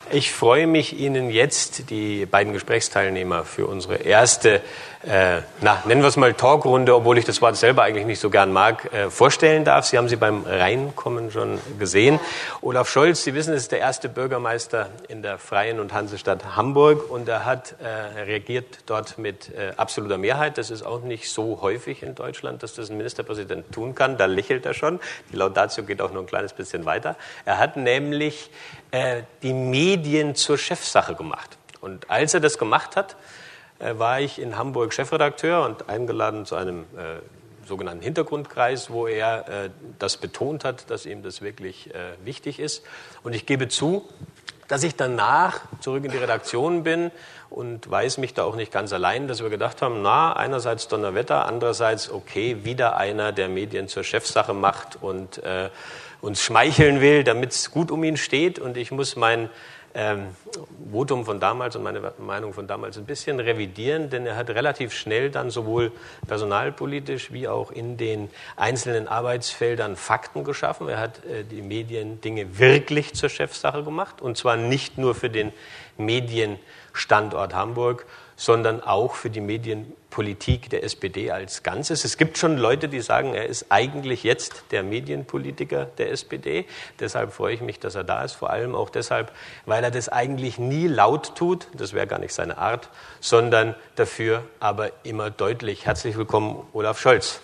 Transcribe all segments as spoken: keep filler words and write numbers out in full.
Ich freue mich, Ihnen jetzt die beiden Gesprächsteilnehmer für unsere erste, äh, na, nennen wir es mal Talkrunde, obwohl ich das Wort selber eigentlich nicht so gern mag, äh, vorstellen darf. Sie haben sie beim Reinkommen schon gesehen. Olaf Scholz, Sie wissen, ist der erste Bürgermeister in der Freien und Hansestadt Hamburg und er hat äh, reagiert dort mit äh, absoluter Mehrheit. Das ist auch nicht so häufig in Deutschland, dass das ein Ministerpräsident tun kann. Da lächelt er schon. Die Laudatio geht auch noch ein kleines bisschen weiter. Er hat nämlich äh, die Medien zur Chefsache gemacht. Und als er das gemacht hat, äh, war ich in Hamburg Chefredakteur und eingeladen zu einem äh, sogenannten Hintergrundkreis, wo er äh, das betont hat, dass ihm das wirklich äh, wichtig ist. Und ich gebe zu, dass ich danach zurück in die Redaktion bin und weiß mich da auch nicht ganz allein, dass wir gedacht haben, na, einerseits Donnerwetter, andererseits, okay, wieder einer, der Medien zur Chefsache macht und äh, uns schmeicheln will, damit es gut um ihn steht. Und ich muss mein ähm, Votum von damals und meine Meinung von damals ein bisschen revidieren, denn er hat relativ schnell dann sowohl personalpolitisch wie auch in den einzelnen Arbeitsfeldern Fakten geschaffen. Er hat äh, die Medien Dinge wirklich zur Chefsache gemacht, und zwar nicht nur für den Medienstandort Hamburg, sondern auch für die Medienpolitik der S P D als Ganzes. Es gibt schon Leute, die sagen, er ist eigentlich jetzt der Medienpolitiker der S P D. Deshalb freue ich mich, dass er da ist, vor allem auch deshalb, weil er das eigentlich nie laut tut, das wäre gar nicht seine Art, sondern dafür aber immer deutlich. Herzlich willkommen, Olaf Scholz.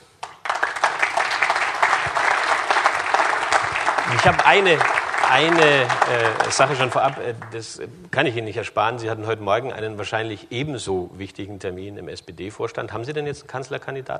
Ich habe eine... Eine äh, Sache schon vorab, äh, das kann ich Ihnen nicht ersparen. Sie hatten heute Morgen einen wahrscheinlich ebenso wichtigen Termin im S P D-Vorstand. Haben Sie denn jetzt einen Kanzlerkandidaten?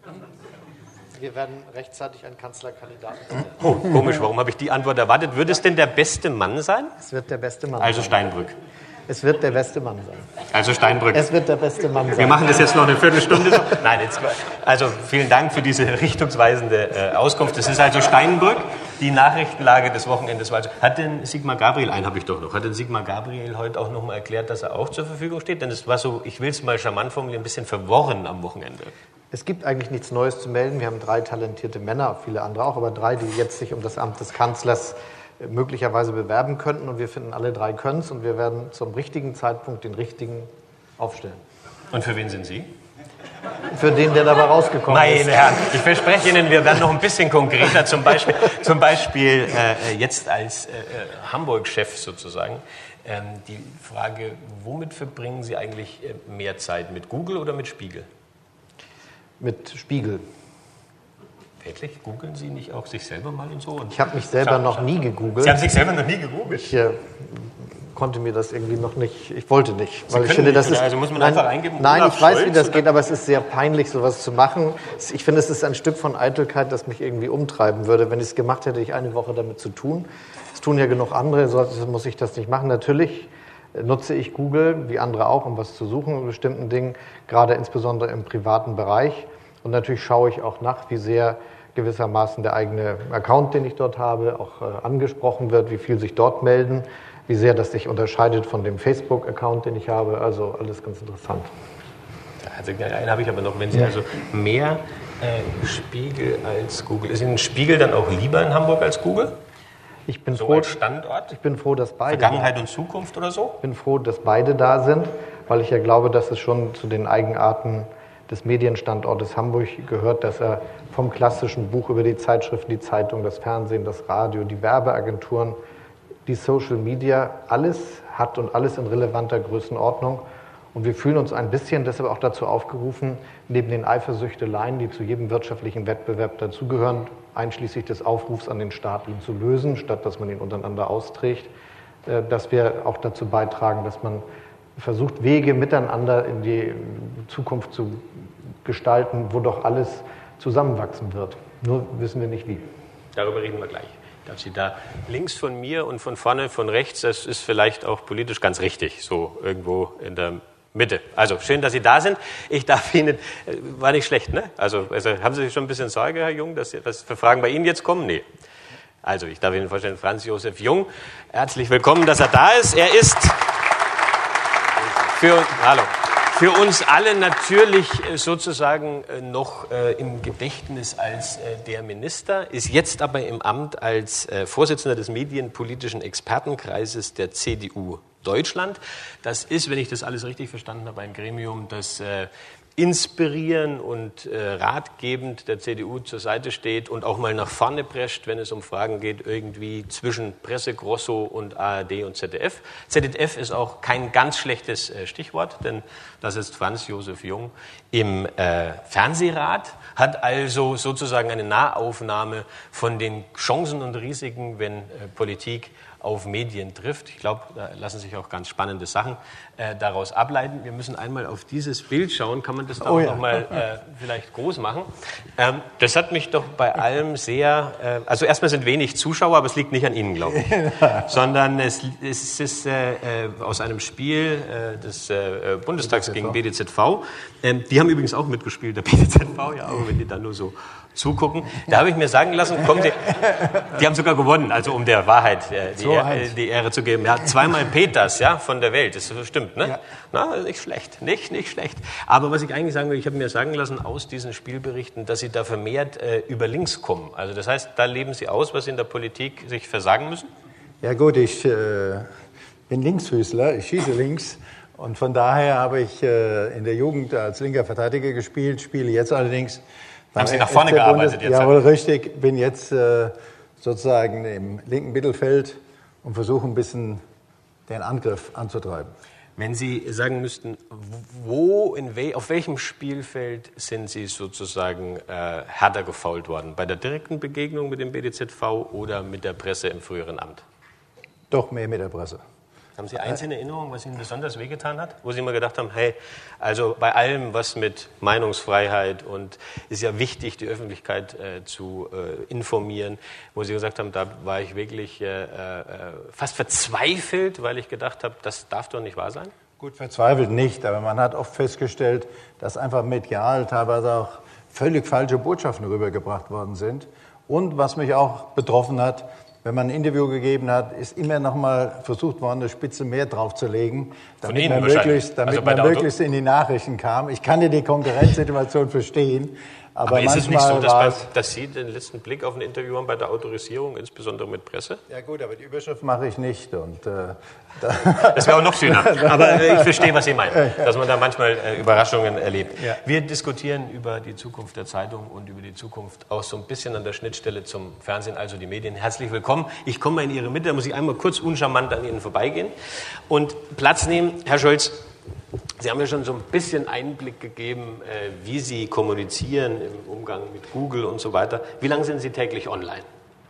Wir werden rechtzeitig einen Kanzlerkandidaten. Oh, komisch, warum habe ich die Antwort erwartet? Würde es denn der beste Mann sein? Es wird der beste Mann also sein. Also Steinbrück. Es wird der beste Mann sein. Also Steinbrück. Es wird der beste Mann sein. Wir machen das jetzt noch eine Viertelstunde so. Nein, jetzt, also vielen Dank für diese richtungsweisende äh, Auskunft. Es ist also Steinbrück. Die Nachrichtenlage des Wochenendes war also, hat denn Sigmar Gabriel, einen habe ich doch noch, hat denn Sigmar Gabriel heute auch noch mal erklärt, dass er auch zur Verfügung steht? Denn es war so, ich will es mal charmant formulieren, ein bisschen verworren am Wochenende. Es gibt eigentlich nichts Neues zu melden. Wir haben drei talentierte Männer, viele andere auch, aber drei, die jetzt sich um das Amt des Kanzlers möglicherweise bewerben könnten. Und wir finden, alle drei können es und wir werden zum richtigen Zeitpunkt den richtigen aufstellen. Und für wen sind Sie? Für den, der dabei rausgekommen Meine ist. Meine Herren, ich verspreche Ihnen, wir werden noch ein bisschen konkreter, zum Beispiel, zum Beispiel äh, jetzt als äh, Hamburg-Chef sozusagen. Ähm, die Frage, womit verbringen Sie eigentlich äh, mehr Zeit, mit Google oder mit Spiegel? Mit Spiegel. Wirklich? Googeln Sie nicht auch sich selber mal und so? Und ich habe mich selber schau, noch schau. nie gegoogelt. Sie haben sich selber noch nie gegoogelt? Ich äh, konnte mir das irgendwie noch nicht, ich wollte nicht. Sie weil ich finde, nicht, das ist, also muss man nein, einfach eingeben, nein, Olaf ich weiß, Scholz, wie das oder? geht, aber es ist sehr peinlich, sowas zu machen. Ich finde, es ist ein Stück von Eitelkeit, das mich irgendwie umtreiben würde. Wenn ich es gemacht hätte, ich eine Woche damit zu tun. Es tun ja genug andere, so muss ich das nicht machen. Natürlich nutze ich Google, wie andere auch, um was zu suchen in bestimmten Dingen, gerade insbesondere im privaten Bereich. Und natürlich schaue ich auch nach, wie sehr gewissermaßen der eigene Account, den ich dort habe, auch äh, angesprochen wird, wie viel sich dort melden, wie sehr das sich unterscheidet von dem Facebook-Account, den ich habe. Also alles ganz interessant. Also einen habe ich aber noch, wenn Sie ja. also mehr äh, Spiegel als Google. Ist Ihnen Spiegel dann auch lieber in Hamburg als Google? Ich bin so froh, als Standort? Ich bin froh, dass beide. Vergangenheit und Zukunft oder so? Ich bin froh, dass beide da sind, weil ich ja glaube, dass es schon zu den Eigenarten des Medienstandortes Hamburg gehört, dass er vom klassischen Buch über die Zeitschriften, die Zeitung, das Fernsehen, das Radio, die Werbeagenturen, die Social Media, alles hat und alles in relevanter Größenordnung. Und wir fühlen uns ein bisschen deshalb auch dazu aufgerufen, neben den Eifersüchteleien, die zu jedem wirtschaftlichen Wettbewerb dazugehören, einschließlich des Aufrufs an den Staat, ihn zu lösen, statt dass man ihn untereinander austrägt, dass wir auch dazu beitragen, dass man versucht, Wege miteinander in die Zukunft zu gestalten, wo doch alles zusammenwachsen wird. Nur wissen wir nicht wie. Darüber reden wir gleich. Ich darf Sie da links von mir und von vorne von rechts, das ist vielleicht auch politisch ganz richtig, so irgendwo in der Mitte. Also schön, dass Sie da sind. Ich darf Ihnen, war nicht schlecht, ne? Also, also haben Sie schon ein bisschen Sorge, Herr Jung, dass, dass für Fragen bei Ihnen jetzt kommen? Nee. Also ich darf Ihnen vorstellen, Franz Josef Jung. Herzlich willkommen, dass er da ist. Er ist für, hallo, für uns alle natürlich sozusagen noch im Gedächtnis als der Minister, ist jetzt aber im Amt als Vorsitzender des medienpolitischen Expertenkreises der C D U Deutschland. Das ist, wenn ich das alles richtig verstanden habe, ein Gremium, das inspirieren und äh, ratgebend der C D U zur Seite steht und auch mal nach vorne prescht, wenn es um Fragen geht, irgendwie zwischen Presse, Grosso und A R D und Z D F. Z D F ist auch kein ganz schlechtes äh, Stichwort, denn das ist Franz Josef Jung im äh, Fernsehrat, hat also sozusagen eine Nahaufnahme von den Chancen und Risiken, wenn äh, Politik auf Medien trifft. Ich glaube, da lassen sich auch ganz spannende Sachen äh, daraus ableiten. Wir müssen einmal auf dieses Bild schauen. Kann man das da oh, auch ja. noch mal äh, vielleicht groß machen? Ähm, das hat mich doch bei allem sehr... Äh, also erstmal sind wenig Zuschauer, aber es liegt nicht an Ihnen, glaube ich. Sondern es, es ist äh, aus einem Spiel äh, des äh, Bundestags gegen B D Z V. Ähm, die haben übrigens auch mitgespielt, der B D Z V, ja, auch wenn die dann nur so zugucken. Da habe ich mir sagen lassen, kommen Sie, die haben sogar gewonnen, also um der Wahrheit äh, die, Ehre, die Ehre zu geben. Ja, zweimal Peters, ja, von der Welt, das stimmt, ne? Ja. Na, nicht schlecht, nicht, nicht schlecht. Aber was ich eigentlich sagen will, ich habe mir sagen lassen aus diesen Spielberichten, dass Sie da vermehrt äh, über links kommen. Also das heißt, da leben Sie aus, was Sie in der Politik sich versagen müssen? Ja gut, ich äh, bin Linksfüßler, ich schieße links. Und von daher habe ich äh, in der Jugend als linker Verteidiger gespielt, spiele jetzt allerdings... Haben Sie nach vorne gearbeitet jetzt? Jawohl, richtig. Bin jetzt äh, sozusagen im linken Mittelfeld und versuche ein bisschen den Angriff anzutreiben. Wenn Sie sagen müssten, wo, in we, auf welchem Spielfeld sind Sie sozusagen äh, härter gefoult worden? Bei der direkten Begegnung mit dem B D Z V oder mit der Presse im früheren Amt? Doch mehr mit der Presse. Haben Sie eins in Erinnerung, was Ihnen besonders wehgetan hat? Wo Sie immer gedacht haben, hey, also bei allem, was mit Meinungsfreiheit und ist ja wichtig, die Öffentlichkeit äh, zu äh, informieren, wo Sie gesagt haben, da war ich wirklich äh, äh, fast verzweifelt, weil ich gedacht habe, das darf doch nicht wahr sein? Gut, verzweifelt nicht, aber man hat oft festgestellt, dass einfach medial teilweise auch völlig falsche Botschaften rübergebracht worden sind. Und was mich auch betroffen hat, wenn man ein Interview gegeben hat, ist immer noch mal versucht worden, eine Spitze mehr draufzulegen, damit man möglichst, damit also man möglichst in die Nachrichten kam. Ich kann ja die Konkurrenzsituation verstehen. Aber, aber ist es nicht so, dass, bei, dass Sie den letzten Blick auf ein Interview haben bei der Autorisierung, insbesondere mit Presse? Ja gut, aber die Überschrift mache ich nicht. Und, äh, da das wäre auch noch schöner. Aber äh, ich verstehe, was Sie meinen, dass man da manchmal äh, Überraschungen erlebt. Ja. Wir diskutieren über die Zukunft der Zeitung und über die Zukunft auch so ein bisschen an der Schnittstelle zum Fernsehen, also die Medien. Herzlich willkommen. Ich komme mal in Ihre Mitte, da muss ich einmal kurz uncharmant an Ihnen vorbeigehen und Platz nehmen. Herr Scholz, Sie haben ja schon so ein bisschen Einblick gegeben, wie Sie kommunizieren im Umgang mit Google und so weiter. Wie lange sind Sie täglich online?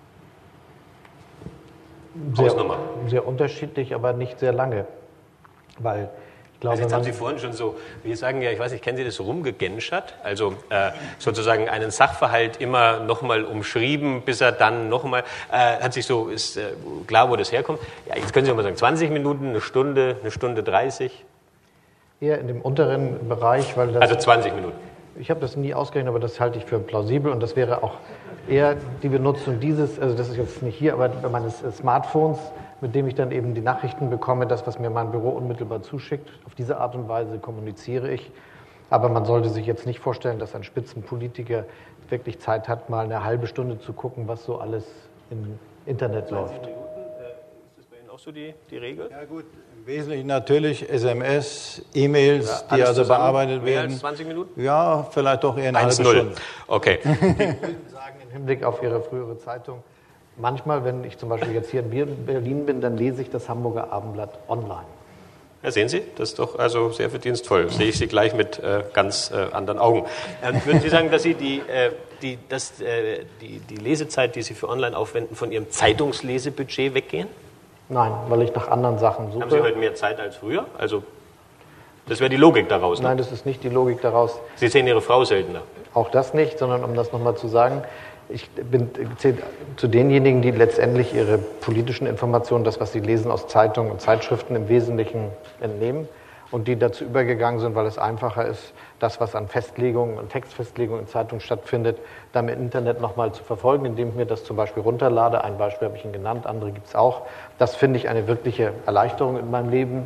Sehr, sehr unterschiedlich, aber nicht sehr lange. Weil ich glaube, also jetzt haben Sie vorhin schon so, wir sagen ja, ich weiß nicht, kennen Sie das, rumgegenschert? Also äh, sozusagen einen Sachverhalt immer nochmal umschrieben, bis er dann nochmal, äh, hat sich so, ist äh, klar, wo das herkommt. Ja, jetzt können Sie mal sagen, zwanzig Minuten, eine Stunde, eine Stunde dreißig? Eher in dem unteren Bereich, weil das... Also zwanzig Minuten. Ich habe das nie ausgerechnet, aber das halte ich für plausibel und das wäre auch eher die Benutzung dieses, also das ist jetzt nicht hier, aber meines Smartphones, mit dem ich dann eben die Nachrichten bekomme, das, was mir mein Büro unmittelbar zuschickt. Auf diese Art und Weise kommuniziere ich. Aber man sollte sich jetzt nicht vorstellen, dass ein Spitzenpolitiker wirklich Zeit hat, mal eine halbe Stunde zu gucken, was so alles im Internet läuft. Minuten, äh, ist das bei Ihnen auch so die, die Regel? Ja gut, im Wesentlichen natürlich S M S, E-Mails, ja, die also bearbeitet mehr werden. Als zwanzig Minuten? Ja, vielleicht doch eher eine halbe Stunde. Okay. Die Grünen sagen im Hinblick auf ihre frühere Zeitung, manchmal, wenn ich zum Beispiel jetzt hier in Berlin bin, dann lese ich das Hamburger Abendblatt online. Ja, sehen Sie, das ist doch also sehr verdienstvoll. Sehe ich Sie gleich mit äh, ganz äh, anderen Augen. Ähm, würden Sie sagen, dass Sie die, äh, die, das, äh, die, die Lesezeit, die Sie für online aufwenden, von Ihrem Zeitungslesebudget weggehen? Nein, weil ich nach anderen Sachen suche. Haben Sie heute mehr Zeit als früher? Also, das wäre die Logik daraus, ne? Nein, das ist nicht die Logik daraus. Sie sehen Ihre Frau seltener? Auch das nicht, sondern um das nochmal zu sagen, ich bin zähle zu denjenigen, die letztendlich ihre politischen Informationen, das, was sie lesen aus Zeitungen und Zeitschriften, im Wesentlichen entnehmen und die dazu übergegangen sind, weil es einfacher ist, das, was an Festlegungen und Textfestlegungen in Zeitungen stattfindet, dann im Internet nochmal zu verfolgen, indem ich mir das zum Beispiel runterlade. Ein Beispiel habe ich Ihnen genannt, andere gibt es auch. Das finde ich eine wirkliche Erleichterung in meinem Leben.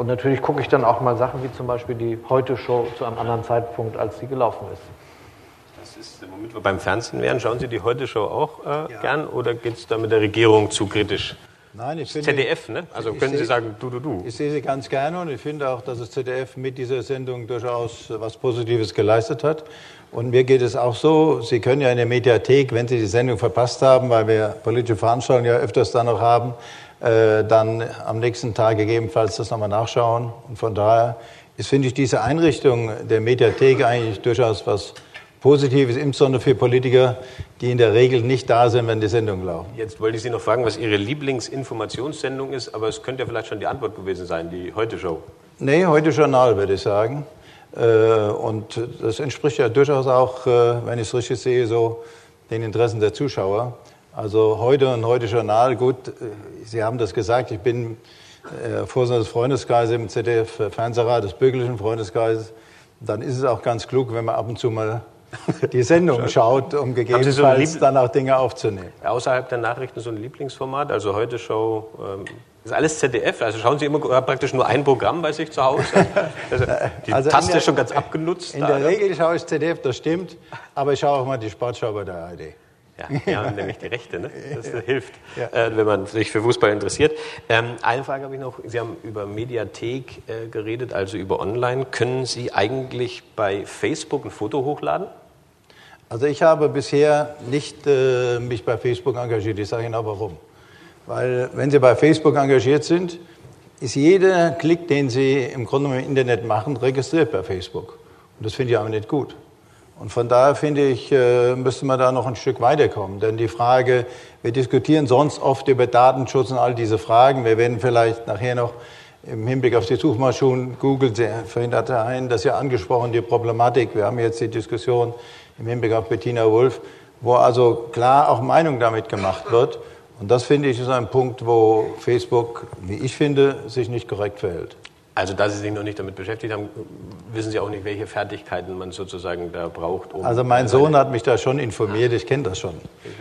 Und natürlich gucke ich dann auch mal Sachen wie zum Beispiel die Heute-Show zu einem anderen Zeitpunkt, als sie gelaufen ist. Das ist, womit wir beim Fernsehen wären. Schauen Sie die Heute-Show auch äh, ja. gern oder geht es da mit der Regierung zu kritisch? Nein, ich finde, Z D F, ne? Also können Sie sagen, du, du, du. Ich sehe sie ganz gerne und ich finde auch, dass das Z D F mit dieser Sendung durchaus was Positives geleistet hat. Und mir geht es auch so, Sie können ja in der Mediathek, wenn Sie die Sendung verpasst haben, weil wir politische Veranstaltungen ja öfters dann noch haben, äh, dann am nächsten Tag gegebenenfalls das nochmal nachschauen. Und von daher ist, finde ich, diese Einrichtung der Mediathek eigentlich durchaus was Positives, insbesondere für Politiker, die in der Regel nicht da sind, wenn die Sendungen laufen. Jetzt wollte ich Sie noch fragen, was Ihre Lieblingsinformationssendung ist, aber es könnte ja vielleicht schon die Antwort gewesen sein, die Heute-Show. Nee, Heute-Journal, würde ich sagen. Und das entspricht ja durchaus auch, wenn ich es richtig sehe, so den Interessen der Zuschauer. Also Heute und Heute-Journal, gut, Sie haben das gesagt, ich bin Vorsitzender des Freundeskreises im Z D F-Fernsehrat, des bürgerlichen Freundeskreises. Dann ist es auch ganz klug, wenn man ab und zu mal die Sendung schaut, um gegebenenfalls so dann auch Dinge aufzunehmen. Außerhalb der Nachrichten so ein Lieblingsformat, also Heute-Show, ähm, ist alles Z D F, also schauen Sie immer praktisch nur ein Programm bei sich zu Hause? Also die also Taste ist schon ganz abgenutzt. In der da, Regel schaue ich Z D F, das stimmt, aber ich schaue auch mal die Sportschau bei der A R D. Ja, wir haben nämlich die Rechte, ne? Das ja. hilft, ja. äh, wenn man sich für Fußball interessiert. Ähm, eine Frage habe ich noch. Sie haben über Mediathek äh, geredet, also über Online. Können Sie eigentlich bei Facebook ein Foto hochladen? Also ich habe bisher nicht äh, mich bei Facebook engagiert. Ich sage Ihnen auch warum. Weil wenn Sie bei Facebook engagiert sind, ist jeder Klick, den Sie im Grunde im Internet machen, registriert bei Facebook. Und das finde ich aber nicht gut. Und von daher finde ich, müsste man da noch ein Stück weiterkommen. Denn die Frage, wir diskutieren sonst oft über Datenschutz und all diese Fragen. Wir werden vielleicht nachher noch im Hinblick auf die Suchmaschinen, Google verhindert ein, das ja angesprochen, die Problematik. Wir haben jetzt die Diskussion im Hinblick auf Bettina Wulff, wo also klar auch Meinung damit gemacht wird. Und das finde ich ist ein Punkt, wo Facebook, wie ich finde, sich nicht korrekt verhält. Also da Sie sich noch nicht damit beschäftigt haben, wissen Sie auch nicht, welche Fertigkeiten man sozusagen da braucht? Um also mein Sohn hat mich da schon informiert, ich kenne das schon.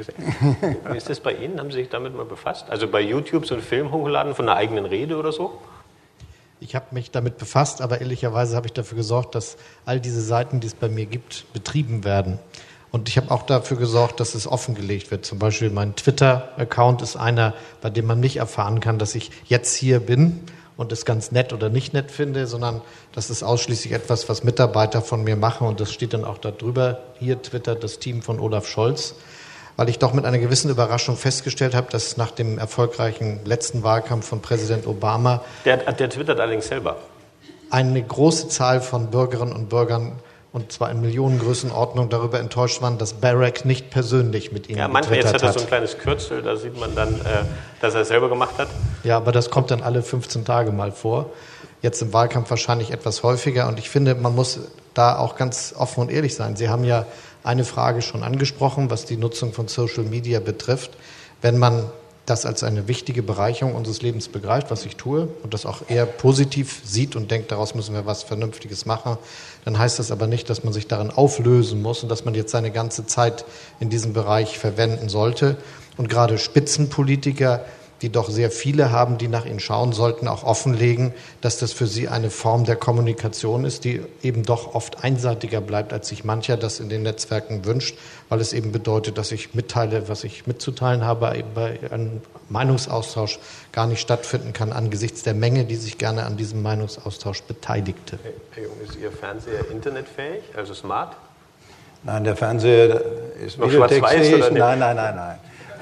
Wie ist das bei Ihnen? Haben Sie sich damit mal befasst? Also bei YouTube so einen Film hochgeladen von einer eigenen Rede oder so? Ich habe mich damit befasst, aber ehrlicherweise habe ich dafür gesorgt, dass all diese Seiten, die es bei mir gibt, betrieben werden. Und ich habe auch dafür gesorgt, dass es offengelegt wird. Zum Beispiel mein Twitter-Account ist einer, bei dem man nicht erfahren kann, dass ich jetzt hier bin und es ganz nett oder nicht nett finde, sondern das ist ausschließlich etwas, was Mitarbeiter von mir machen. Und das steht dann auch da drüber. Hier twittert das Team von Olaf Scholz, weil ich doch mit einer gewissen Überraschung festgestellt habe, dass nach dem erfolgreichen letzten Wahlkampf von Präsident Obama... Der, der twittert allerdings selber. ...eine große Zahl von Bürgerinnen und Bürgern, und zwar in Millionengrößenordnung, darüber enttäuscht waren, dass Barack nicht persönlich mit ihnen ja, manchmal jetzt hat er so ein kleines Kürzel, da sieht man dann, äh, dass er es selber gemacht hat. Ja, aber das kommt dann alle fünfzehn Tage mal vor. Jetzt im Wahlkampf wahrscheinlich etwas häufiger. Und ich finde, man muss da auch ganz offen und ehrlich sein. Sie haben ja eine Frage schon angesprochen, was die Nutzung von Social Media betrifft. Wenn man das als eine wichtige Bereicherung unseres Lebens begreift, was ich tue, und das auch eher positiv sieht und denkt, daraus müssen wir was Vernünftiges machen, dann heißt das aber nicht, dass man sich darin auflösen muss und dass man jetzt seine ganze Zeit in diesem Bereich verwenden sollte. Und gerade Spitzenpolitiker, die doch sehr viele haben, die nach ihnen schauen, sollten auch offenlegen, dass das für sie eine Form der Kommunikation ist, die eben doch oft einseitiger bleibt, als sich mancher das in den Netzwerken wünscht, weil es eben bedeutet, dass ich mitteile, was ich mitzuteilen habe, eben bei einem Meinungsaustausch gar nicht stattfinden kann, angesichts der Menge, die sich gerne an diesem Meinungsaustausch beteiligte. Herr Jung, ist Ihr Fernseher internetfähig, also smart? Nein, der Fernseher ist noch schwarz-weiß oder nicht? Nein, nein, nein, nein.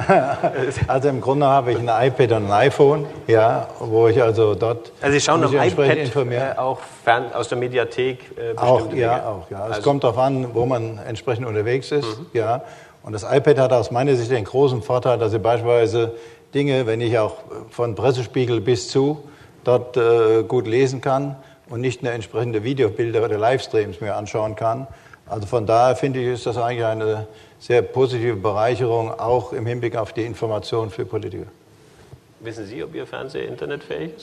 Also im Grunde habe ich ein iPad und ein iPhone, ja, wo ich also dort... Also Sie schauen am iPad äh, auch fern, aus der Mediathek äh, bestimmte auch, ja, Dinge? auch, ja. Also es kommt darauf an, wo man entsprechend unterwegs ist, mhm. ja. Und das iPad hat aus meiner Sicht den großen Vorteil, dass ich beispielsweise Dinge, wenn ich auch von Pressespiegel bis zu, dort äh, gut lesen kann und nicht nur entsprechende Videobilder oder Livestreams mir anschauen kann. Also von daher finde ich, ist das eigentlich eine sehr positive Bereicherung, auch im Hinblick auf die Information für Politiker. Wissen Sie, ob Ihr Fernseher internetfähig ist?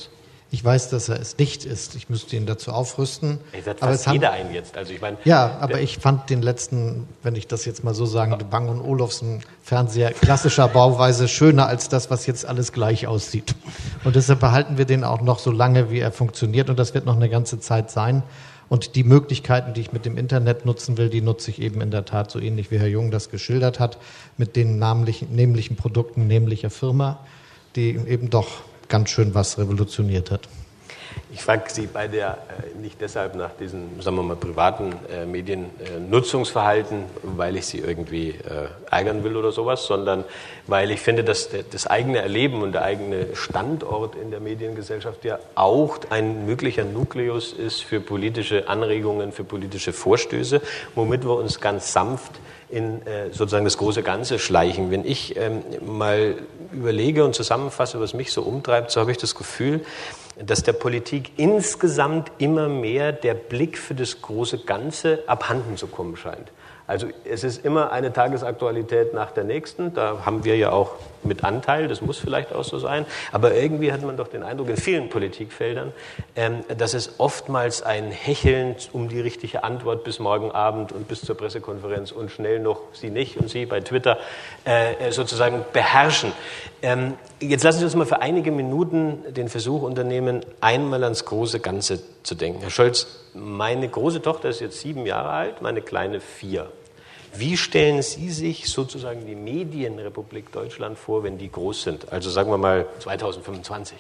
Ich weiß, dass er es nicht ist. Ich müsste ihn dazu aufrüsten. Ich werde aber fast es jeder haben, einen jetzt. Also ich meine, ja, aber ich fand den letzten, wenn ich das jetzt mal so sagen, Bang und Olufsen Fernseher klassischer Bauweise schöner als das, was jetzt alles gleich aussieht. Und deshalb behalten wir den auch noch so lange, wie er funktioniert. Und das wird noch eine ganze Zeit sein. Und die Möglichkeiten, die ich mit dem Internet nutzen will, die nutze ich eben in der Tat so ähnlich, wie Herr Jung das geschildert hat, mit den namlichen, nämlichen Produkten nämlicher Firma, die eben doch ganz schön was revolutioniert hat. Ich frage Sie beide ja äh, nicht deshalb nach diesem, sagen wir mal, privaten äh, Mediennutzungsverhalten, weil ich Sie irgendwie äh, ärgern will oder sowas, sondern weil ich finde, dass der, das eigene Erleben und der eigene Standort in der Mediengesellschaft ja auch ein möglicher Nukleus ist für politische Anregungen, für politische Vorstöße, womit wir uns ganz sanft in äh, sozusagen das große Ganze schleichen. Wenn ich ähm, mal überlege und zusammenfasse, was mich so umtreibt, so habe ich das Gefühl, dass der Politik insgesamt immer mehr der Blick für das große Ganze abhanden zu kommen scheint. Also es ist immer eine Tagesaktualität nach der nächsten, da haben wir ja auch mit Anteil, das muss vielleicht auch so sein, aber irgendwie hat man doch den Eindruck in vielen Politikfeldern, ähm, dass es oftmals ein Hecheln um die richtige Antwort bis morgen Abend und bis zur Pressekonferenz und schnell noch Sie nicht und Sie bei Twitter äh, sozusagen beherrschen. Ähm, jetzt lassen Sie uns mal für einige Minuten den Versuch unternehmen, einmal ans große Ganze zu denken. Herr Scholz, meine große Tochter ist jetzt sieben Jahre alt, meine kleine vier. Wie stellen Sie sich sozusagen die Medienrepublik Deutschland vor, wenn die groß sind? Also sagen wir mal zweitausendfünfundzwanzig.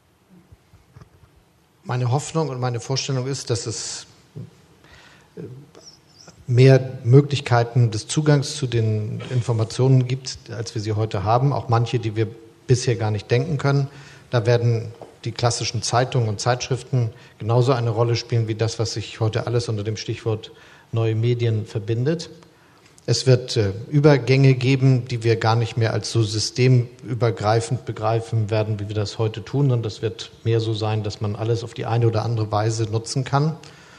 Meine Hoffnung und meine Vorstellung ist, dass es mehr Möglichkeiten des Zugangs zu den Informationen gibt, als wir sie heute haben. Auch manche, die wir bisher gar nicht denken können. Da werden die klassischen Zeitungen und Zeitschriften genauso eine Rolle spielen wie das, was sich heute alles unter dem Stichwort neue Medien verbindet. Es wird äh, Übergänge geben, die wir gar nicht mehr als so systemübergreifend begreifen werden, wie wir das heute tun. Und das wird mehr so sein, dass man alles auf die eine oder andere Weise nutzen kann.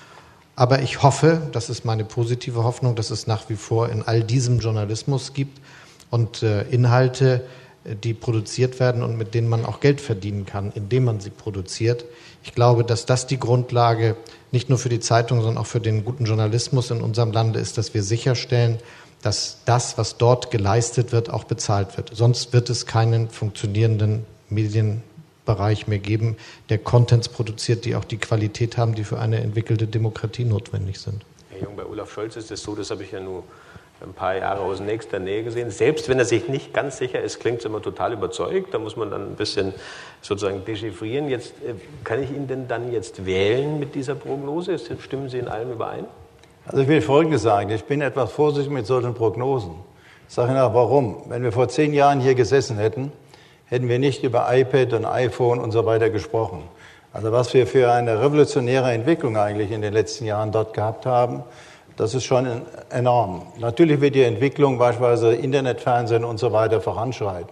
Aber ich hoffe, das ist meine positive Hoffnung, dass es nach wie vor in all diesem Journalismus gibt und äh, Inhalte, die produziert werden und mit denen man auch Geld verdienen kann, indem man sie produziert. Ich glaube, dass das die Grundlage nicht nur für die Zeitung, sondern auch für den guten Journalismus in unserem Lande ist, dass wir sicherstellen, dass das, was dort geleistet wird, auch bezahlt wird. Sonst wird es keinen funktionierenden Medienbereich mehr geben, der Contents produziert, die auch die Qualität haben, die für eine entwickelte Demokratie notwendig sind. Herr Jung, bei Olaf Scholz ist es so, das habe ich ja nur ein paar Jahre aus nächster Nähe gesehen. Selbst wenn er sich nicht ganz sicher ist, klingt es immer total überzeugt. Da muss man dann ein bisschen sozusagen dechiffrieren. Jetzt, kann ich ihn denn dann jetzt wählen mit dieser Prognose? Stimmen Sie in allem überein? Also ich will Folgendes sagen. Ich bin etwas vorsichtig mit solchen Prognosen. Ich sage Ihnen auch warum. Wenn wir vor zehn Jahren hier gesessen hätten, hätten wir nicht über iPad und iPhone und so weiter gesprochen. Also was wir für eine revolutionäre Entwicklung eigentlich in den letzten Jahren dort gehabt haben, das ist schon enorm. Natürlich wird die Entwicklung beispielsweise Internet, Fernsehen und so weiter voranschreiten.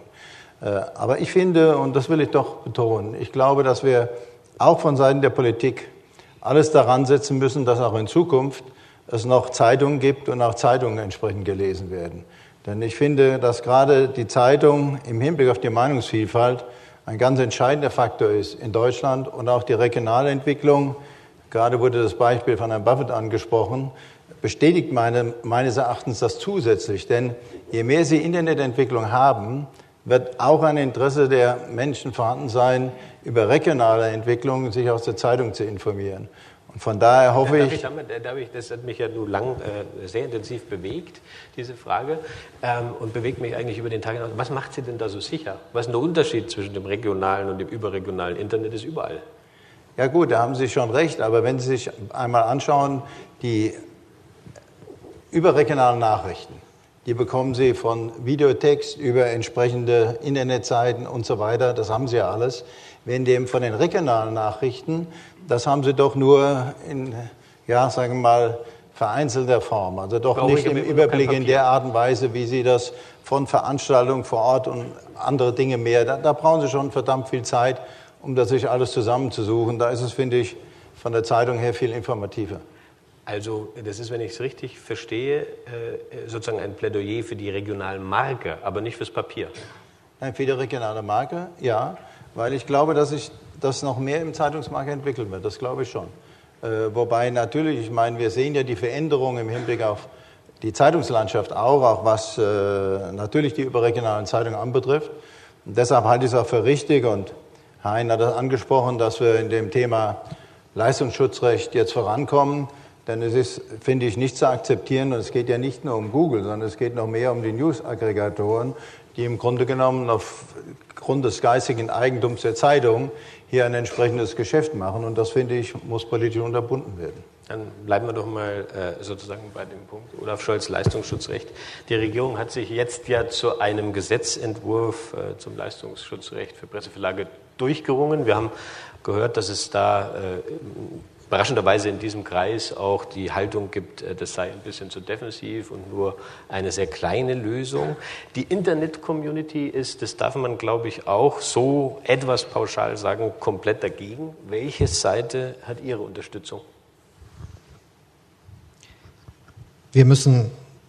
Aber ich finde, und das will ich doch betonen, ich glaube, dass wir auch von Seiten der Politik alles daran setzen müssen, dass auch in Zukunft es noch Zeitungen gibt und auch Zeitungen entsprechend gelesen werden. Denn ich finde, dass gerade die Zeitung im Hinblick auf die Meinungsvielfalt ein ganz entscheidender Faktor ist in Deutschland und auch die regionale Entwicklung. Gerade wurde das Beispiel von Herrn Buffett angesprochen, bestätigt meine, meines Erachtens das zusätzlich. Denn je mehr Sie Internetentwicklung haben, wird auch ein Interesse der Menschen vorhanden sein, über regionale Entwicklungen sich aus der Zeitung zu informieren. Und von daher hoffe darf ich... ich darf ich, das hat mich ja nur lang äh, sehr intensiv bewegt, diese Frage, ähm, und bewegt mich eigentlich über den Tag hinaus. Was macht Sie denn da so sicher? Was ist der Unterschied zwischen dem regionalen und dem überregionalen Internet? Ist überall. Ja gut, da haben Sie schon recht, aber wenn Sie sich einmal anschauen, die überregionalen Nachrichten, die bekommen Sie von Videotext über entsprechende Internetseiten und so weiter, das haben Sie ja alles. Wenn dem von den regionalen Nachrichten, das haben Sie doch nur in, ja, sagen wir mal, vereinzelter Form, also doch Brauche nicht im Überblick in der Art und Weise, wie Sie das von Veranstaltungen vor Ort und andere Dinge mehr, da, da brauchen Sie schon verdammt viel Zeit, um das sich alles zusammenzusuchen. Da ist es, finde ich, von der Zeitung her viel informativer. Also das ist, wenn ich es richtig verstehe, sozusagen ein Plädoyer für die regionale Marke, aber nicht fürs Papier. Nein, für die regionale Marke, ja, weil ich glaube, dass, ich, dass noch mehr im Zeitungsmarkt entwickelt wird, das glaube ich schon. Äh, wobei natürlich, ich meine, wir sehen ja die Veränderungen im Hinblick auf die Zeitungslandschaft auch, auch was äh, natürlich die überregionalen Zeitungen anbetrifft. Und deshalb halte ich es auch für richtig, und Hein hat das angesprochen, dass wir in dem Thema Leistungsschutzrecht jetzt vorankommen. Denn es ist, finde ich, nicht zu akzeptieren, und es geht ja nicht nur um Google, sondern es geht noch mehr um die News-Aggregatoren, die im Grunde genommen aufgrund des geistigen Eigentums der Zeitung hier ein entsprechendes Geschäft machen. Und das, finde ich, muss politisch unterbunden werden. Dann bleiben wir doch mal äh, sozusagen bei dem Punkt Olaf Scholz, Leistungsschutzrecht. Die Regierung hat sich jetzt ja zu einem Gesetzentwurf äh, zum Leistungsschutzrecht für Presseverlage durchgerungen. Wir haben gehört, dass es da äh, überraschenderweise in diesem Kreis auch die Haltung gibt, äh, das sei ein bisschen zu defensiv und nur eine sehr kleine Lösung. Die Internet-Community ist, das darf man, glaube ich, auch so etwas pauschal sagen, komplett dagegen. Welche Seite hat Ihre Unterstützung? Wir müssen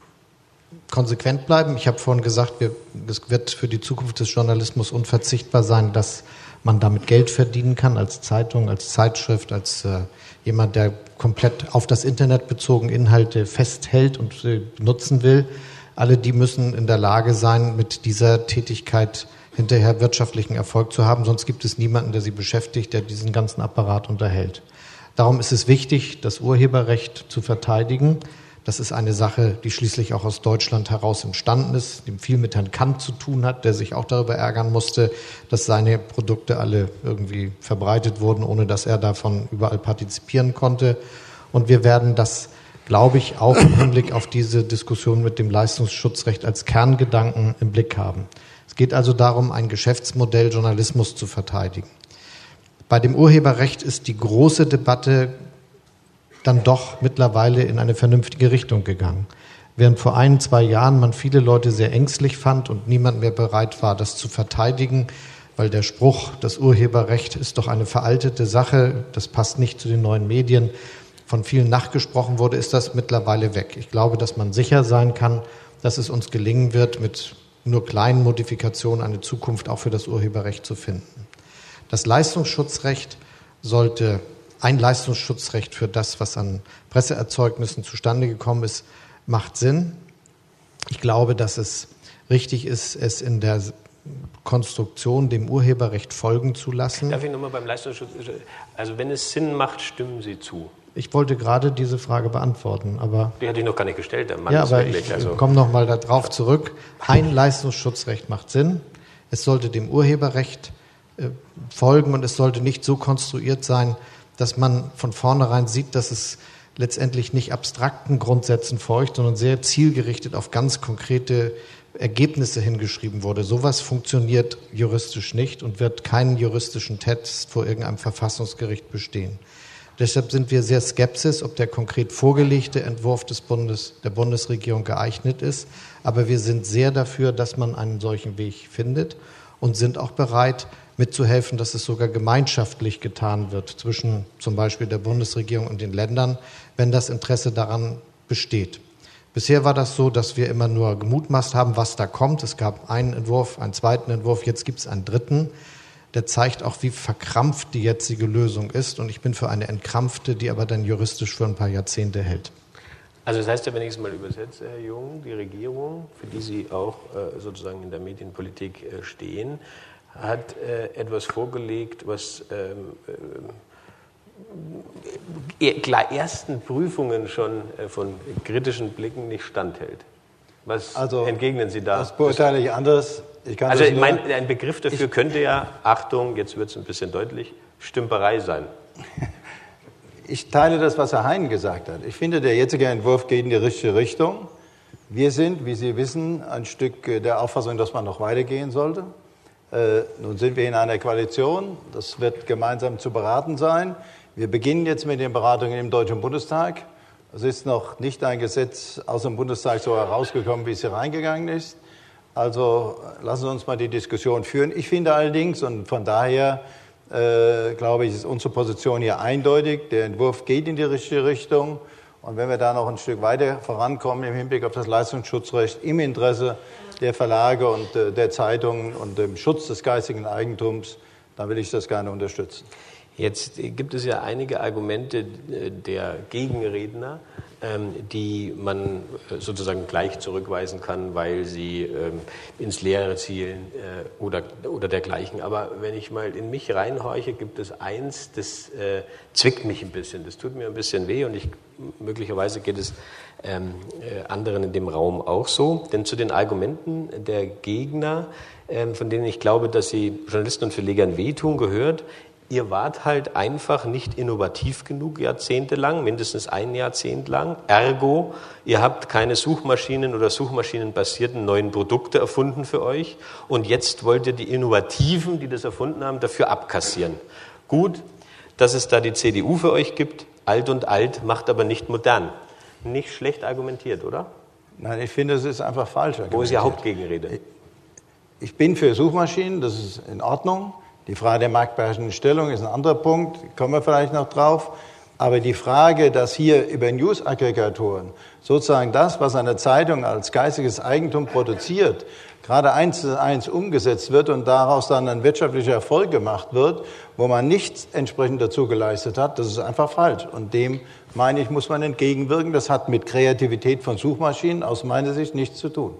konsequent bleiben. Ich habe vorhin gesagt, es wird für die Zukunft des Journalismus unverzichtbar sein, dass man damit Geld verdienen kann, als Zeitung, als Zeitschrift, als äh, jemand, der komplett auf das Internet bezogen Inhalte festhält und äh, nutzen will. Alle die müssen in der Lage sein, mit dieser Tätigkeit hinterher wirtschaftlichen Erfolg zu haben. Sonst gibt es niemanden, der sie beschäftigt, der diesen ganzen Apparat unterhält. Darum ist es wichtig, das Urheberrecht zu verteidigen. Das ist eine Sache, die schließlich auch aus Deutschland heraus entstanden ist, die viel mit Herrn Kant zu tun hat, der sich auch darüber ärgern musste, dass seine Produkte alle irgendwie verbreitet wurden, ohne dass er davon überall partizipieren konnte. Und wir werden das, glaube ich, auch im Hinblick auf diese Diskussion mit dem Leistungsschutzrecht als Kerngedanken im Blick haben. Es geht also darum, ein Geschäftsmodell Journalismus zu verteidigen. Bei dem Urheberrecht ist die große Debatte dann doch mittlerweile in eine vernünftige Richtung gegangen. Während vor ein, zwei Jahren man viele Leute sehr ängstlich fand und niemand mehr bereit war, das zu verteidigen, weil der Spruch, das Urheberrecht ist doch eine veraltete Sache, das passt nicht zu den neuen Medien, von vielen nachgesprochen wurde, ist das mittlerweile weg. Ich glaube, dass man sicher sein kann, dass es uns gelingen wird, mit nur kleinen Modifikationen eine Zukunft auch für das Urheberrecht zu finden. Das Leistungsschutzrecht sollte Ein Leistungsschutzrecht für das, was an Presseerzeugnissen zustande gekommen ist, macht Sinn. Ich glaube, dass es richtig ist, es in der Konstruktion dem Urheberrecht folgen zu lassen. Darf ich nochmal beim Leistungsschutz, also wenn es Sinn macht, stimmen Sie zu? Ich wollte gerade diese Frage beantworten, aber... Die hatte ich noch gar nicht gestellt, der Mann ja, ist aber wirklich, ich also komme nochmal darauf zurück. Ein Leistungsschutzrecht macht Sinn. Es sollte dem Urheberrecht äh, folgen und es sollte nicht so konstruiert sein, dass man von vornherein sieht, dass es letztendlich nicht abstrakten Grundsätzen folgt, sondern sehr zielgerichtet auf ganz konkrete Ergebnisse hingeschrieben wurde. Sowas funktioniert juristisch nicht und wird keinen juristischen Test vor irgendeinem Verfassungsgericht bestehen. Deshalb sind wir sehr skeptisch, ob der konkret vorgelegte Entwurf des Bundes, der Bundesregierung geeignet ist. Aber wir sind sehr dafür, dass man einen solchen Weg findet und sind auch bereit, mitzuhelfen, dass es sogar gemeinschaftlich getan wird zwischen zum Beispiel der Bundesregierung und den Ländern, wenn das Interesse daran besteht. Bisher war das so, dass wir immer nur gemutmaßt haben, was da kommt. Es gab einen Entwurf, einen zweiten Entwurf, jetzt gibt es einen dritten. Der zeigt auch, wie verkrampft die jetzige Lösung ist. Und ich bin für eine entkrampfte, die aber dann juristisch für ein paar Jahrzehnte hält. Also das heißt ja, wenn ich es mal übersetze, Herr Jung, die Regierung, für die Sie auch äh, sozusagen in der Medienpolitik äh, stehen, hat äh, etwas vorgelegt, was ähm, äh, ersten Prüfungen schon äh, von kritischen Blicken nicht standhält. Was also, entgegnen Sie da? Das beurteile ich anders. Ich kann also das ich nur, meine, ein Begriff dafür könnte ja, Achtung, jetzt wird es ein bisschen deutlich, Stümperei sein. Ich teile das, was Herr Hein gesagt hat. Ich finde, der jetzige Entwurf geht in die richtige Richtung. Wir sind, wie Sie wissen, ein Stück der Auffassung, dass man noch weitergehen sollte. Äh, nun sind wir in einer Koalition, das wird gemeinsam zu beraten sein. Wir beginnen jetzt mit den Beratungen im Deutschen Bundestag. Es ist noch nicht ein Gesetz aus dem Bundestag so herausgekommen, wie es hier reingegangen ist. Also lassen Sie uns mal die Diskussion führen. Ich finde allerdings, und von daher äh, glaube ich, ist unsere Position hier eindeutig, der Entwurf geht in die richtige Richtung. Und wenn wir da noch ein Stück weiter vorankommen im Hinblick auf das Leistungsschutzrecht im Interesse der Verlage und äh, der Zeitungen und dem Schutz des geistigen Eigentums, Da will ich das gerne unterstützen. Jetzt gibt es ja einige Argumente der Gegenredner, die man sozusagen gleich zurückweisen kann, weil sie ins Leere zielen oder, oder dergleichen. Aber wenn ich mal in mich reinhorche, gibt es eins, das zwickt mich ein bisschen, das tut mir ein bisschen weh und ich, möglicherweise geht es anderen in dem Raum auch so. Denn zu den Argumenten der Gegner, von denen ich glaube, dass sie Journalisten und Verlegern wehtun, gehört: Ihr wart halt einfach nicht innovativ genug jahrzehntelang, mindestens ein Jahrzehnt lang. Ergo, ihr habt keine Suchmaschinen oder suchmaschinenbasierten neuen Produkte erfunden für euch. Und jetzt wollt ihr die Innovativen, die das erfunden haben, dafür abkassieren. Gut, dass es da die C D U für euch gibt. Alt und alt macht aber nicht modern. Nicht schlecht argumentiert, oder? Nein, ich finde, es ist einfach falsch argumentiert. Wo ist die Hauptgegenrede? Ich bin für Suchmaschinen, das ist in Ordnung. Die Frage der marktbeherrschenden Stellung ist ein anderer Punkt, kommen wir vielleicht noch drauf. Aber die Frage, dass hier über News-Aggregatoren sozusagen das, was eine Zeitung als geistiges Eigentum produziert, gerade eins zu eins umgesetzt wird und daraus dann ein wirtschaftlicher Erfolg gemacht wird, wo man nichts entsprechend dazu geleistet hat, das ist einfach falsch. Und dem, meine ich, muss man entgegenwirken. Das hat mit Kreativität von Suchmaschinen aus meiner Sicht nichts zu tun.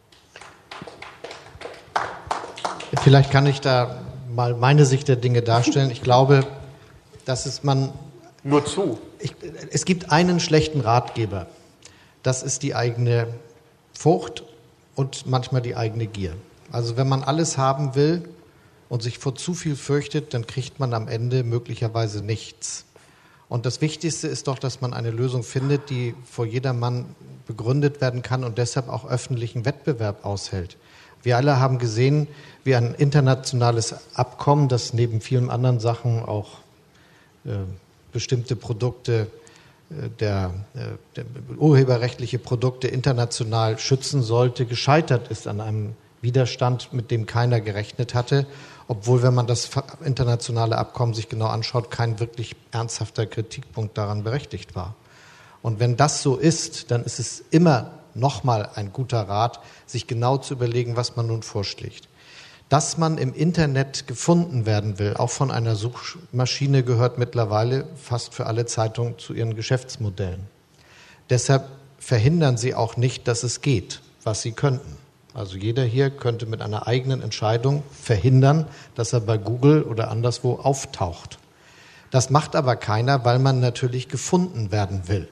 Vielleicht kann ich da mal meine Sicht der Dinge darstellen. Ich glaube, dass es man... Nur zu. Ich, es gibt einen schlechten Ratgeber. Das ist die eigene Furcht und manchmal die eigene Gier. Also wenn man alles haben will und sich vor zu viel fürchtet, dann kriegt man am Ende möglicherweise nichts. Und das Wichtigste ist doch, dass man eine Lösung findet, die vor jedermann begründet werden kann und deshalb auch öffentlichen Wettbewerb aushält. Wir alle haben gesehen, wie ein internationales Abkommen, das neben vielen anderen Sachen auch äh, bestimmte Produkte, äh, der, äh, der urheberrechtliche Produkte international schützen sollte, gescheitert ist an einem Widerstand, mit dem keiner gerechnet hatte, obwohl, wenn man das internationale Abkommen sich genau anschaut, kein wirklich ernsthafter Kritikpunkt daran berechtigt war. Und wenn das so ist, dann ist es immer nochmal ein guter Rat, sich genau zu überlegen, was man nun vorschlägt. Dass man im Internet gefunden werden will, auch von einer Suchmaschine, gehört mittlerweile fast für alle Zeitungen zu ihren Geschäftsmodellen. Deshalb verhindern sie auch nicht, dass es geht, was sie könnten. Also jeder hier könnte mit einer eigenen Entscheidung verhindern, dass er bei Google oder anderswo auftaucht. Das macht aber keiner, weil man natürlich gefunden werden will.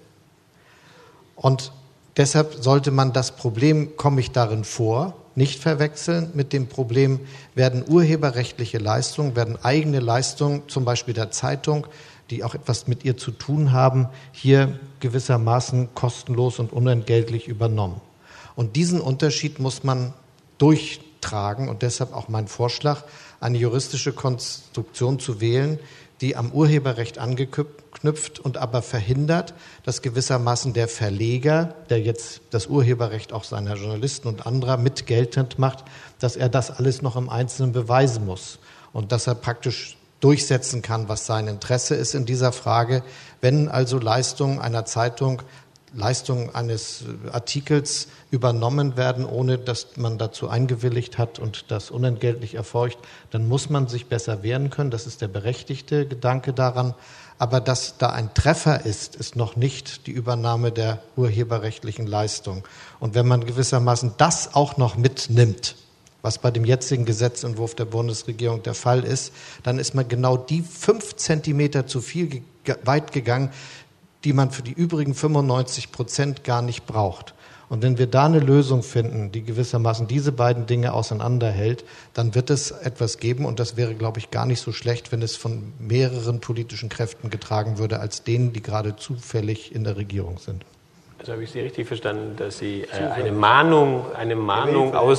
Und deshalb sollte man das Problem, komme ich darin vor, nicht verwechseln mit dem Problem, werden urheberrechtliche Leistungen, werden eigene Leistungen, zum Beispiel der Zeitung, die auch etwas mit ihr zu tun haben, hier gewissermaßen kostenlos und unentgeltlich übernommen. Und diesen Unterschied muss man durchtragen und deshalb auch mein Vorschlag, eine juristische Konstruktion zu wählen, die am Urheberrecht angeknüpft und aber verhindert, dass gewissermaßen der Verleger, der jetzt das Urheberrecht auch seiner Journalisten und anderer mit geltend macht, dass er das alles noch im Einzelnen beweisen muss und dass er praktisch durchsetzen kann, was sein Interesse ist in dieser Frage. Wenn also Leistungen einer Zeitung, Leistungen eines Artikels übernommen werden, ohne dass man dazu eingewilligt hat und das unentgeltlich erfolgt, dann muss man sich besser wehren können. Das ist der berechtigte Gedanke daran. Aber dass da ein Treffer ist, ist noch nicht die Übernahme der urheberrechtlichen Leistung. Und wenn man gewissermaßen das auch noch mitnimmt, was bei dem jetzigen Gesetzentwurf der Bundesregierung der Fall ist, dann ist man genau die fünf Zentimeter zu viel ge- weit gegangen, die man für die übrigen fünfundneunzig Prozent gar nicht braucht. Und wenn wir da eine Lösung finden, die gewissermaßen diese beiden Dinge auseinanderhält, dann wird es etwas geben und das wäre, glaube ich, gar nicht so schlecht, wenn es von mehreren politischen Kräften getragen würde, als denen, die gerade zufällig in der Regierung sind. Also habe ich Sie richtig verstanden, dass Sie äh, eine Mahnung, eine Mahnung aus...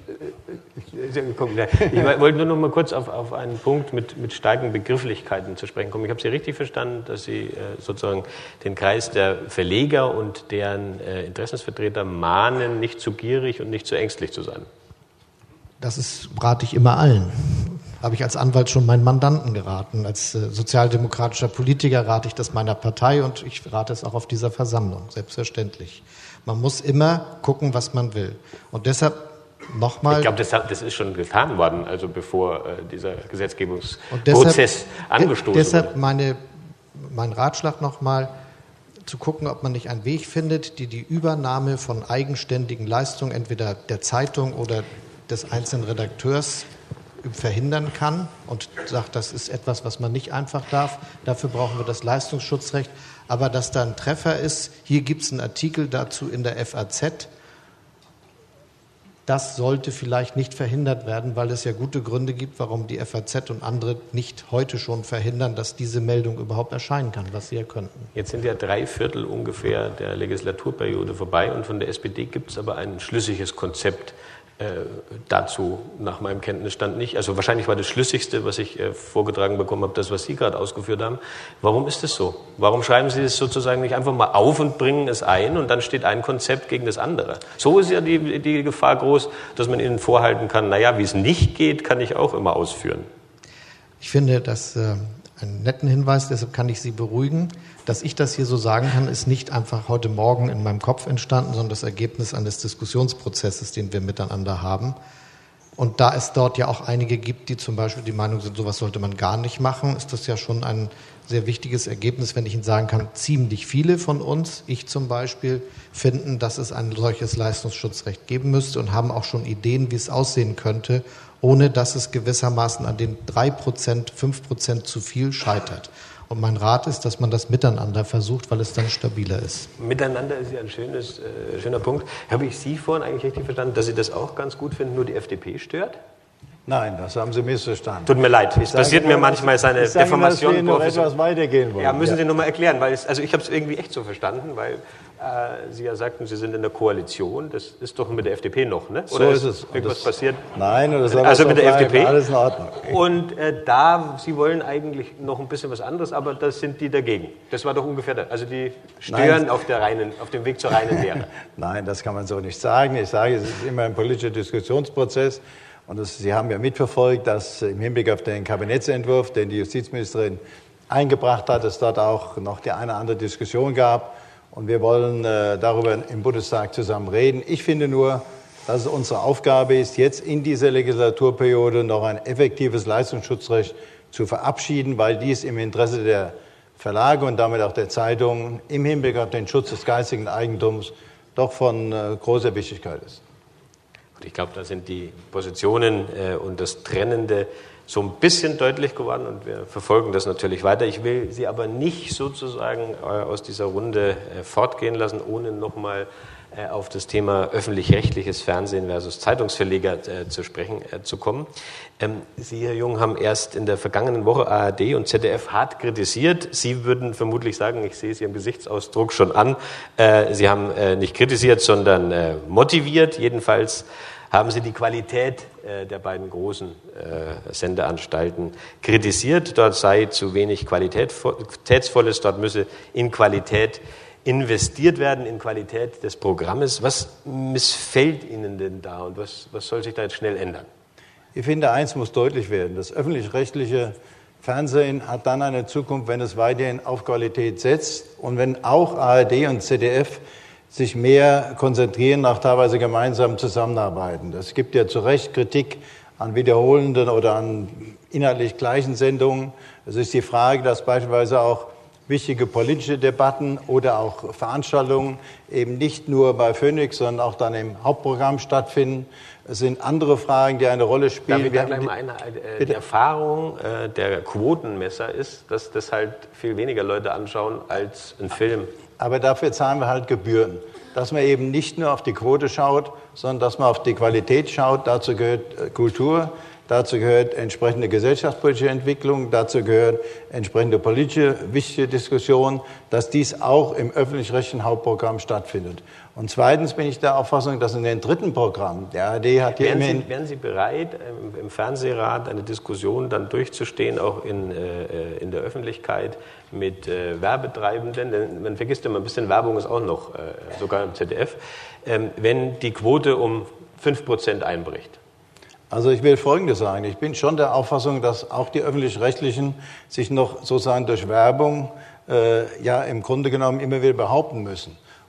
Ich wollte nur noch mal kurz auf, auf einen Punkt mit, mit starken Begrifflichkeiten zu sprechen kommen. Ich habe Sie richtig verstanden, dass Sie äh, sozusagen den Kreis der Verleger und deren äh, Interessensvertreter mahnen, nicht zu gierig und nicht zu ängstlich zu sein. Das ist, rate ich immer allen. Habe ich als Anwalt schon meinen Mandanten geraten. Als äh, sozialdemokratischer Politiker rate ich das meiner Partei und ich rate es auch auf dieser Versammlung, selbstverständlich. Man muss immer gucken, was man will. Und deshalb nochmal... Ich glaube, das, das ist schon getan worden, also bevor äh, dieser Gesetzgebungsprozess angestoßen wurde. Deshalb meine, mein Ratschlag nochmal, zu gucken, ob man nicht einen Weg findet, die die Übernahme von eigenständigen Leistungen, entweder der Zeitung oder des einzelnen Redakteurs, verhindern kann und sagt, das ist etwas, was man nicht einfach darf. Dafür brauchen wir das Leistungsschutzrecht. Aber dass da ein Treffer ist, hier gibt es einen Artikel dazu in der F A Z, das sollte vielleicht nicht verhindert werden, weil es ja gute Gründe gibt, warum die F A Z und andere nicht heute schon verhindern, dass diese Meldung überhaupt erscheinen kann, was sie ja könnten. Jetzt sind ja drei Viertel ungefähr der Legislaturperiode vorbei und von der S P D gibt es aber ein schlüssiges Konzept äh, dazu, nach meinem Kenntnisstand nicht. Also wahrscheinlich war das Schlüssigste, was ich äh, vorgetragen bekommen habe, das, was Sie gerade ausgeführt haben. Warum ist das so? Warum schreiben Sie es sozusagen nicht einfach mal auf und bringen es ein und dann steht ein Konzept gegen das andere? So ist ja die, die Gefahr groß, dass man Ihnen vorhalten kann, naja, wie es nicht geht, kann ich auch immer ausführen. Ich finde das äh, einen netten Hinweis, deshalb kann ich Sie beruhigen. Dass ich das hier so sagen kann, ist nicht einfach heute Morgen in meinem Kopf entstanden, sondern das Ergebnis eines Diskussionsprozesses, den wir miteinander haben. Und da es dort ja auch einige gibt, die zum Beispiel die Meinung sind, sowas sollte man gar nicht machen, ist das ja schon ein sehr wichtiges Ergebnis, wenn ich Ihnen sagen kann, ziemlich viele von uns, ich zum Beispiel, finden, dass es ein solches Leistungsschutzrecht geben müsste und haben auch schon Ideen, wie es aussehen könnte, ohne dass es gewissermaßen an den drei Prozent, fünf Prozent zu viel scheitert. Und mein Rat ist, dass man das miteinander versucht, weil es dann stabiler ist. Miteinander ist ja ein schönes, äh, schöner Punkt. Habe ich Sie vorhin eigentlich richtig verstanden, dass Sie das auch ganz gut finden, nur die F D P stört? Nein, das haben Sie missverstanden. Tut mir leid, es passiert mir manchmal seine ich sage, Deformation. Dass wir noch etwas weitergehen wollen. Ja, müssen ja. Sie nochmal erklären, weil es, also ich habe es irgendwie echt so verstanden, weil äh, Sie ja sagten, Sie sind in der Koalition, das ist doch mit der F D P noch, ne? Oder so ist es. Irgendwas passiert? Nein, das soll also mit der F D P. Alles in Ordnung. Und äh, da, Sie wollen eigentlich noch ein bisschen was anderes, aber da sind die dagegen. Das war doch ungefähr das. Also die stören auf, der reinen, auf dem Weg zur reinen Lehre. Nein, das kann man so nicht sagen. Ich sage, es ist immer ein politischer Diskussionsprozess. Und das, Sie haben ja mitverfolgt, dass im Hinblick auf den Kabinettsentwurf, den die Justizministerin eingebracht hat, es dort auch noch die eine oder andere Diskussion gab. Und wir wollen äh, darüber im Bundestag zusammen reden. Ich finde nur, dass es unsere Aufgabe ist, jetzt in dieser Legislaturperiode noch ein effektives Leistungsschutzrecht zu verabschieden, weil dies im Interesse der Verlage und damit auch der Zeitungen im Hinblick auf den Schutz des geistigen Eigentums doch von äh, großer Wichtigkeit ist. Und ich glaube, da sind die Positionen äh, und das Trennende so ein bisschen deutlich geworden und wir verfolgen das natürlich weiter. Ich will Sie aber nicht sozusagen äh, aus dieser Runde äh, fortgehen lassen, ohne nochmal äh, auf das Thema öffentlich-rechtliches Fernsehen versus Zeitungsverleger äh, zu sprechen äh, zu kommen. Ähm, Sie, Herr Jung, haben erst in der vergangenen Woche A R D und Z D F hart kritisiert. Sie würden vermutlich sagen, ich sehe es Ihrem Gesichtsausdruck schon an, äh, Sie haben äh, nicht kritisiert, sondern äh, motiviert. Jedenfalls haben Sie die Qualität äh, der beiden großen äh, Sendeanstalten kritisiert. Dort sei zu wenig Qualitätsvolles, dort müsse in Qualität investiert werden, in Qualität des Programmes. Was missfällt Ihnen denn da und was, was soll sich da jetzt schnell ändern? Ich finde, eins muss deutlich werden. Das öffentlich-rechtliche Fernsehen hat dann eine Zukunft, wenn es weiterhin auf Qualität setzt und wenn auch A R D und Z D F sich mehr konzentrieren, auch teilweise gemeinsam zusammenarbeiten. Es gibt ja zu Recht Kritik an wiederholenden oder an inhaltlich gleichen Sendungen. Es ist die Frage, dass beispielsweise auch wichtige politische Debatten oder auch Veranstaltungen eben nicht nur bei Phoenix, sondern auch dann im Hauptprogramm stattfinden. Es sind andere Fragen, die eine Rolle spielen. Darf ich da gleich mal eine, äh, die Erfahrung äh, der Quotenmesser ist, dass das halt viel weniger Leute anschauen als ein Film. Aber dafür zahlen wir halt Gebühren. Dass man eben nicht nur auf die Quote schaut, sondern dass man auf die Qualität schaut. Dazu gehört Kultur, dazu gehört entsprechende gesellschaftspolitische Entwicklung, dazu gehört entsprechende politische, wichtige Diskussion, dass dies auch im öffentlich-rechtlichen Hauptprogramm stattfindet. Und zweitens bin ich der Auffassung, dass in den dritten Programmen, der A R D hat hier wären immerhin... Sie, wären Sie bereit, im, im Fernsehrat eine Diskussion dann durchzustehen, auch in, äh, in der Öffentlichkeit mit äh, Werbetreibenden? Denn man vergisst immer, ein bisschen Werbung ist auch noch, äh, sogar im Z D F, ähm, wenn die Quote um fünf Prozent einbricht. Also ich will Folgendes sagen. Ich bin schon der Auffassung, dass auch die Öffentlich-Rechtlichen sich noch sozusagen durch Werbung äh, ja im Grunde genommen immer wieder behaupten müssen.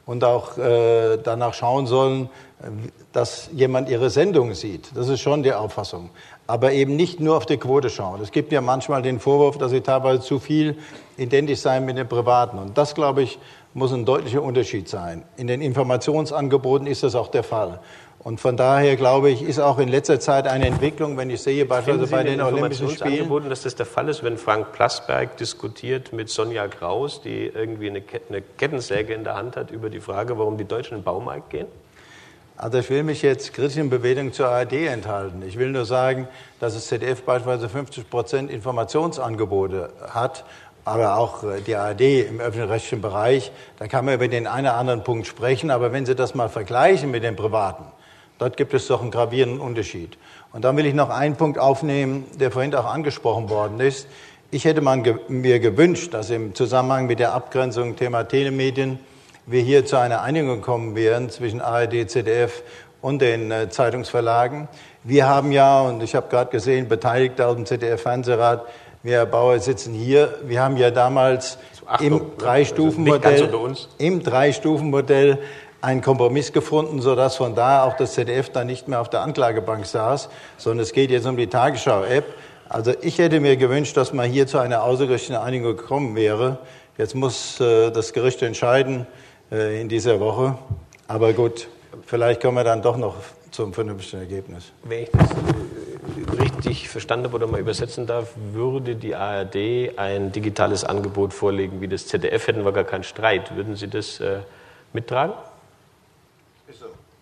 und auch äh, danach schauen sollen, dass jemand ihre Sendung sieht. Das ist schon die Auffassung. Aber eben nicht nur auf die Quote schauen. Es gibt ja manchmal den Vorwurf, dass sie teilweise zu viel identisch seien mit den Privaten. Und das, glaube ich, muss ein deutlicher Unterschied sein. In den Informationsangeboten ist das auch der Fall. Und von daher, glaube ich, ist auch in letzter Zeit eine Entwicklung, wenn ich sehe, beispielsweise bei den Olympischen Spielen. Dass das der Fall ist, wenn Frank Plasberg diskutiert mit Sonja Kraus, die irgendwie eine Kettensäge in der Hand hat, über die Frage, warum die Deutschen in den Baumarkt gehen? Also ich will mich jetzt kritischen Bewertungen zur A R D enthalten. Ich will nur sagen, dass das Z D F beispielsweise fünfzig Prozent Informationsangebote hat, aber auch die A R D im öffentlich-rechtlichen Bereich. Da kann man über den einen oder anderen Punkt sprechen, aber wenn Sie das mal vergleichen mit den Privaten, dort gibt es doch einen gravierenden Unterschied. Und dann will ich noch einen Punkt aufnehmen, der vorhin auch angesprochen worden ist. Ich hätte mir gewünscht, dass im Zusammenhang mit der Abgrenzung Thema Telemedien wir hier zu einer Einigung kommen wären zwischen A R D, Z D F und den äh, Zeitungsverlagen. Wir haben ja, und ich habe gerade gesehen, Beteiligte aus dem Z D F-Fernsehrat, wir, Herr Bauer, sitzen hier. Wir haben ja damals Achtung, im Drei-Stufen-Modell, also im Drei-Stufen-Modell einen Kompromiss gefunden, sodass von da auch das Z D F dann nicht mehr auf der Anklagebank saß, sondern es geht jetzt um die Tagesschau-App. Also ich hätte mir gewünscht, dass man hier zu einer außergerichtlichen Einigung gekommen wäre. Jetzt muss äh, das Gericht entscheiden äh, in dieser Woche. Aber gut, vielleicht kommen wir dann doch noch zum vernünftigen Ergebnis. Wenn ich das richtig verstanden habe oder mal übersetzen darf, würde die A R D ein digitales Angebot vorlegen wie das Z D F, hätten wir gar keinen Streit. Würden Sie das äh, mittragen? Ist so.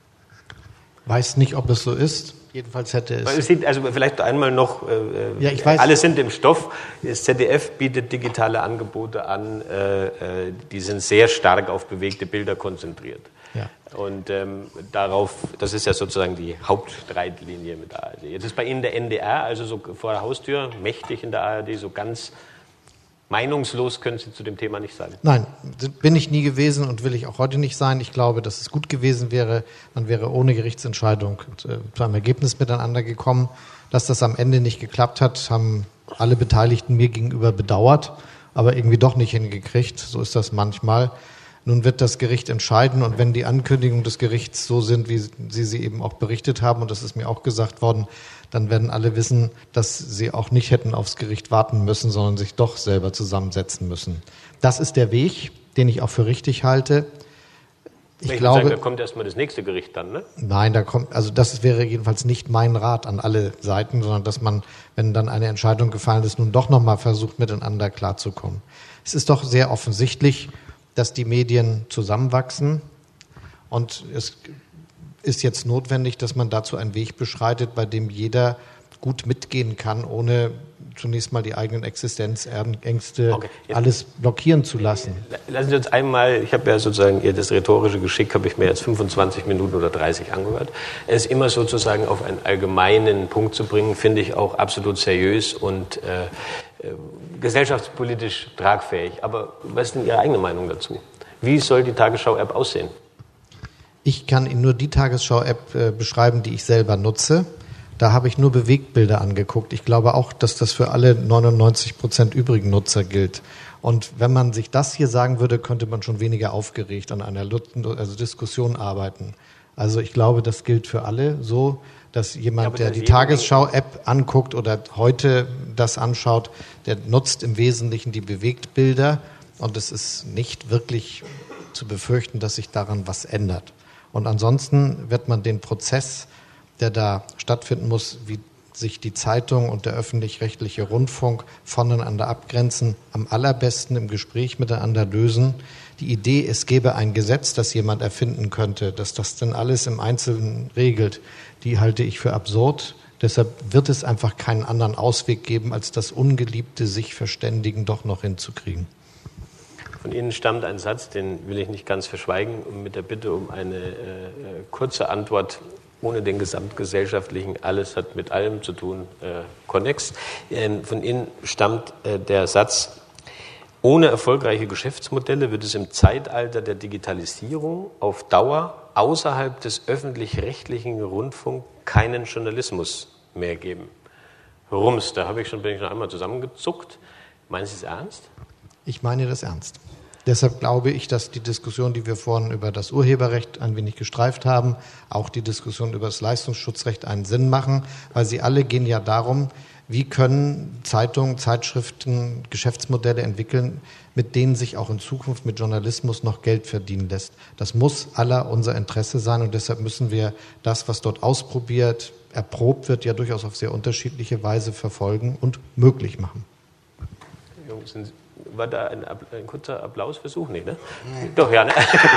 Weiß nicht, ob es so ist. Jedenfalls hätte es... es sieht, also vielleicht einmal noch, äh, ja, ich weiß. Alle sind im Stoff. Das Z D F bietet digitale Angebote an, äh, die sind sehr stark auf bewegte Bilder konzentriert. Ja. Und ähm, darauf, das ist ja sozusagen die Hauptstreitlinie mit der A R D. Jetzt ist bei Ihnen der N D R, also so vor der Haustür, mächtig in der A R D, so ganz meinungslos können Sie zu dem Thema nicht sein. Nein, bin ich nie gewesen und will ich auch heute nicht sein. Ich glaube, dass es gut gewesen wäre, man wäre ohne Gerichtsentscheidung zu einem Ergebnis miteinander gekommen. Dass das am Ende nicht geklappt hat, haben alle Beteiligten mir gegenüber bedauert, aber irgendwie doch nicht hingekriegt. So ist das manchmal. Nun wird das Gericht entscheiden und wenn die Ankündigungen des Gerichts so sind, wie Sie sie eben auch berichtet haben, und das ist mir auch gesagt worden, dann werden alle wissen, dass sie auch nicht hätten aufs Gericht warten müssen, sondern sich doch selber zusammensetzen müssen. Das ist der Weg, den ich auch für richtig halte. Ich, ich glaube, sagen, da kommt erstmal das nächste Gericht dann, ne? Nein, da kommt, also das wäre jedenfalls nicht mein Rat an alle Seiten, sondern dass man, wenn dann eine Entscheidung gefallen ist, nun doch nochmal versucht, miteinander klarzukommen. Es ist doch sehr offensichtlich, dass die Medien zusammenwachsen und es ist jetzt notwendig, dass man dazu einen Weg beschreitet, bei dem jeder gut mitgehen kann, ohne zunächst mal die eigenen Existenzängste okay, alles blockieren zu lassen. Lassen Sie uns einmal, ich habe ja sozusagen das rhetorische Geschick, habe ich mir jetzt fünfundzwanzig Minuten oder dreißig angehört. Es immer sozusagen auf einen allgemeinen Punkt zu bringen, finde ich auch absolut seriös und äh, äh, gesellschaftspolitisch tragfähig. Aber was ist denn Ihre eigene Meinung dazu? Wie soll die Tagesschau-App aussehen? Ich kann Ihnen nur die Tagesschau-App äh, beschreiben, die ich selber nutze. Da habe ich nur Bewegtbilder angeguckt. Ich glaube auch, dass das für alle neunundneunzig Prozent übrigen Nutzer gilt. Und wenn man sich das hier sagen würde, könnte man schon weniger aufgeregt an einer also Diskussion arbeiten. Also ich glaube, das gilt für alle so, dass jemand, der die Tagesschau-App anguckt oder heute das anschaut, der nutzt im Wesentlichen die Bewegtbilder. Und es ist nicht wirklich zu befürchten, dass sich daran was ändert. Und ansonsten wird man den Prozess, der da stattfinden muss, wie sich die Zeitung und der öffentlich-rechtliche Rundfunk voneinander abgrenzen, am allerbesten im Gespräch miteinander lösen. Die Idee, es gäbe ein Gesetz, das jemand erfinden könnte, dass das dann alles im Einzelnen regelt, die halte ich für absurd. Deshalb wird es einfach keinen anderen Ausweg geben, als das ungeliebte sich verständigen doch noch hinzukriegen. Von Ihnen stammt ein Satz, den will ich nicht ganz verschweigen, mit der Bitte um eine äh, kurze Antwort ohne den gesamtgesellschaftlichen, alles hat mit allem zu tun, äh, Konnex. Ähm, von Ihnen stammt äh, der Satz, ohne erfolgreiche Geschäftsmodelle wird es im Zeitalter der Digitalisierung auf Dauer außerhalb des öffentlich-rechtlichen Rundfunks keinen Journalismus mehr geben. Rums, da habe ich schon, bin ich noch einmal zusammengezuckt. Meinen Sie es ernst? Ich meine das ernst. Deshalb glaube ich, dass die Diskussion, die wir vorhin über das Urheberrecht ein wenig gestreift haben, auch die Diskussion über das Leistungsschutzrecht einen Sinn machen, weil sie alle gehen ja darum, wie können Zeitungen, Zeitschriften Geschäftsmodelle entwickeln, mit denen sich auch in Zukunft mit Journalismus noch Geld verdienen lässt. Das muss aller unser Interesse sein und deshalb müssen wir das, was dort ausprobiert, erprobt wird, ja durchaus auf sehr unterschiedliche Weise verfolgen und möglich machen. Jungs, war da ein, ein kurzer Applausversuch? Nee, ne? Nee. Doch, ja. Ne?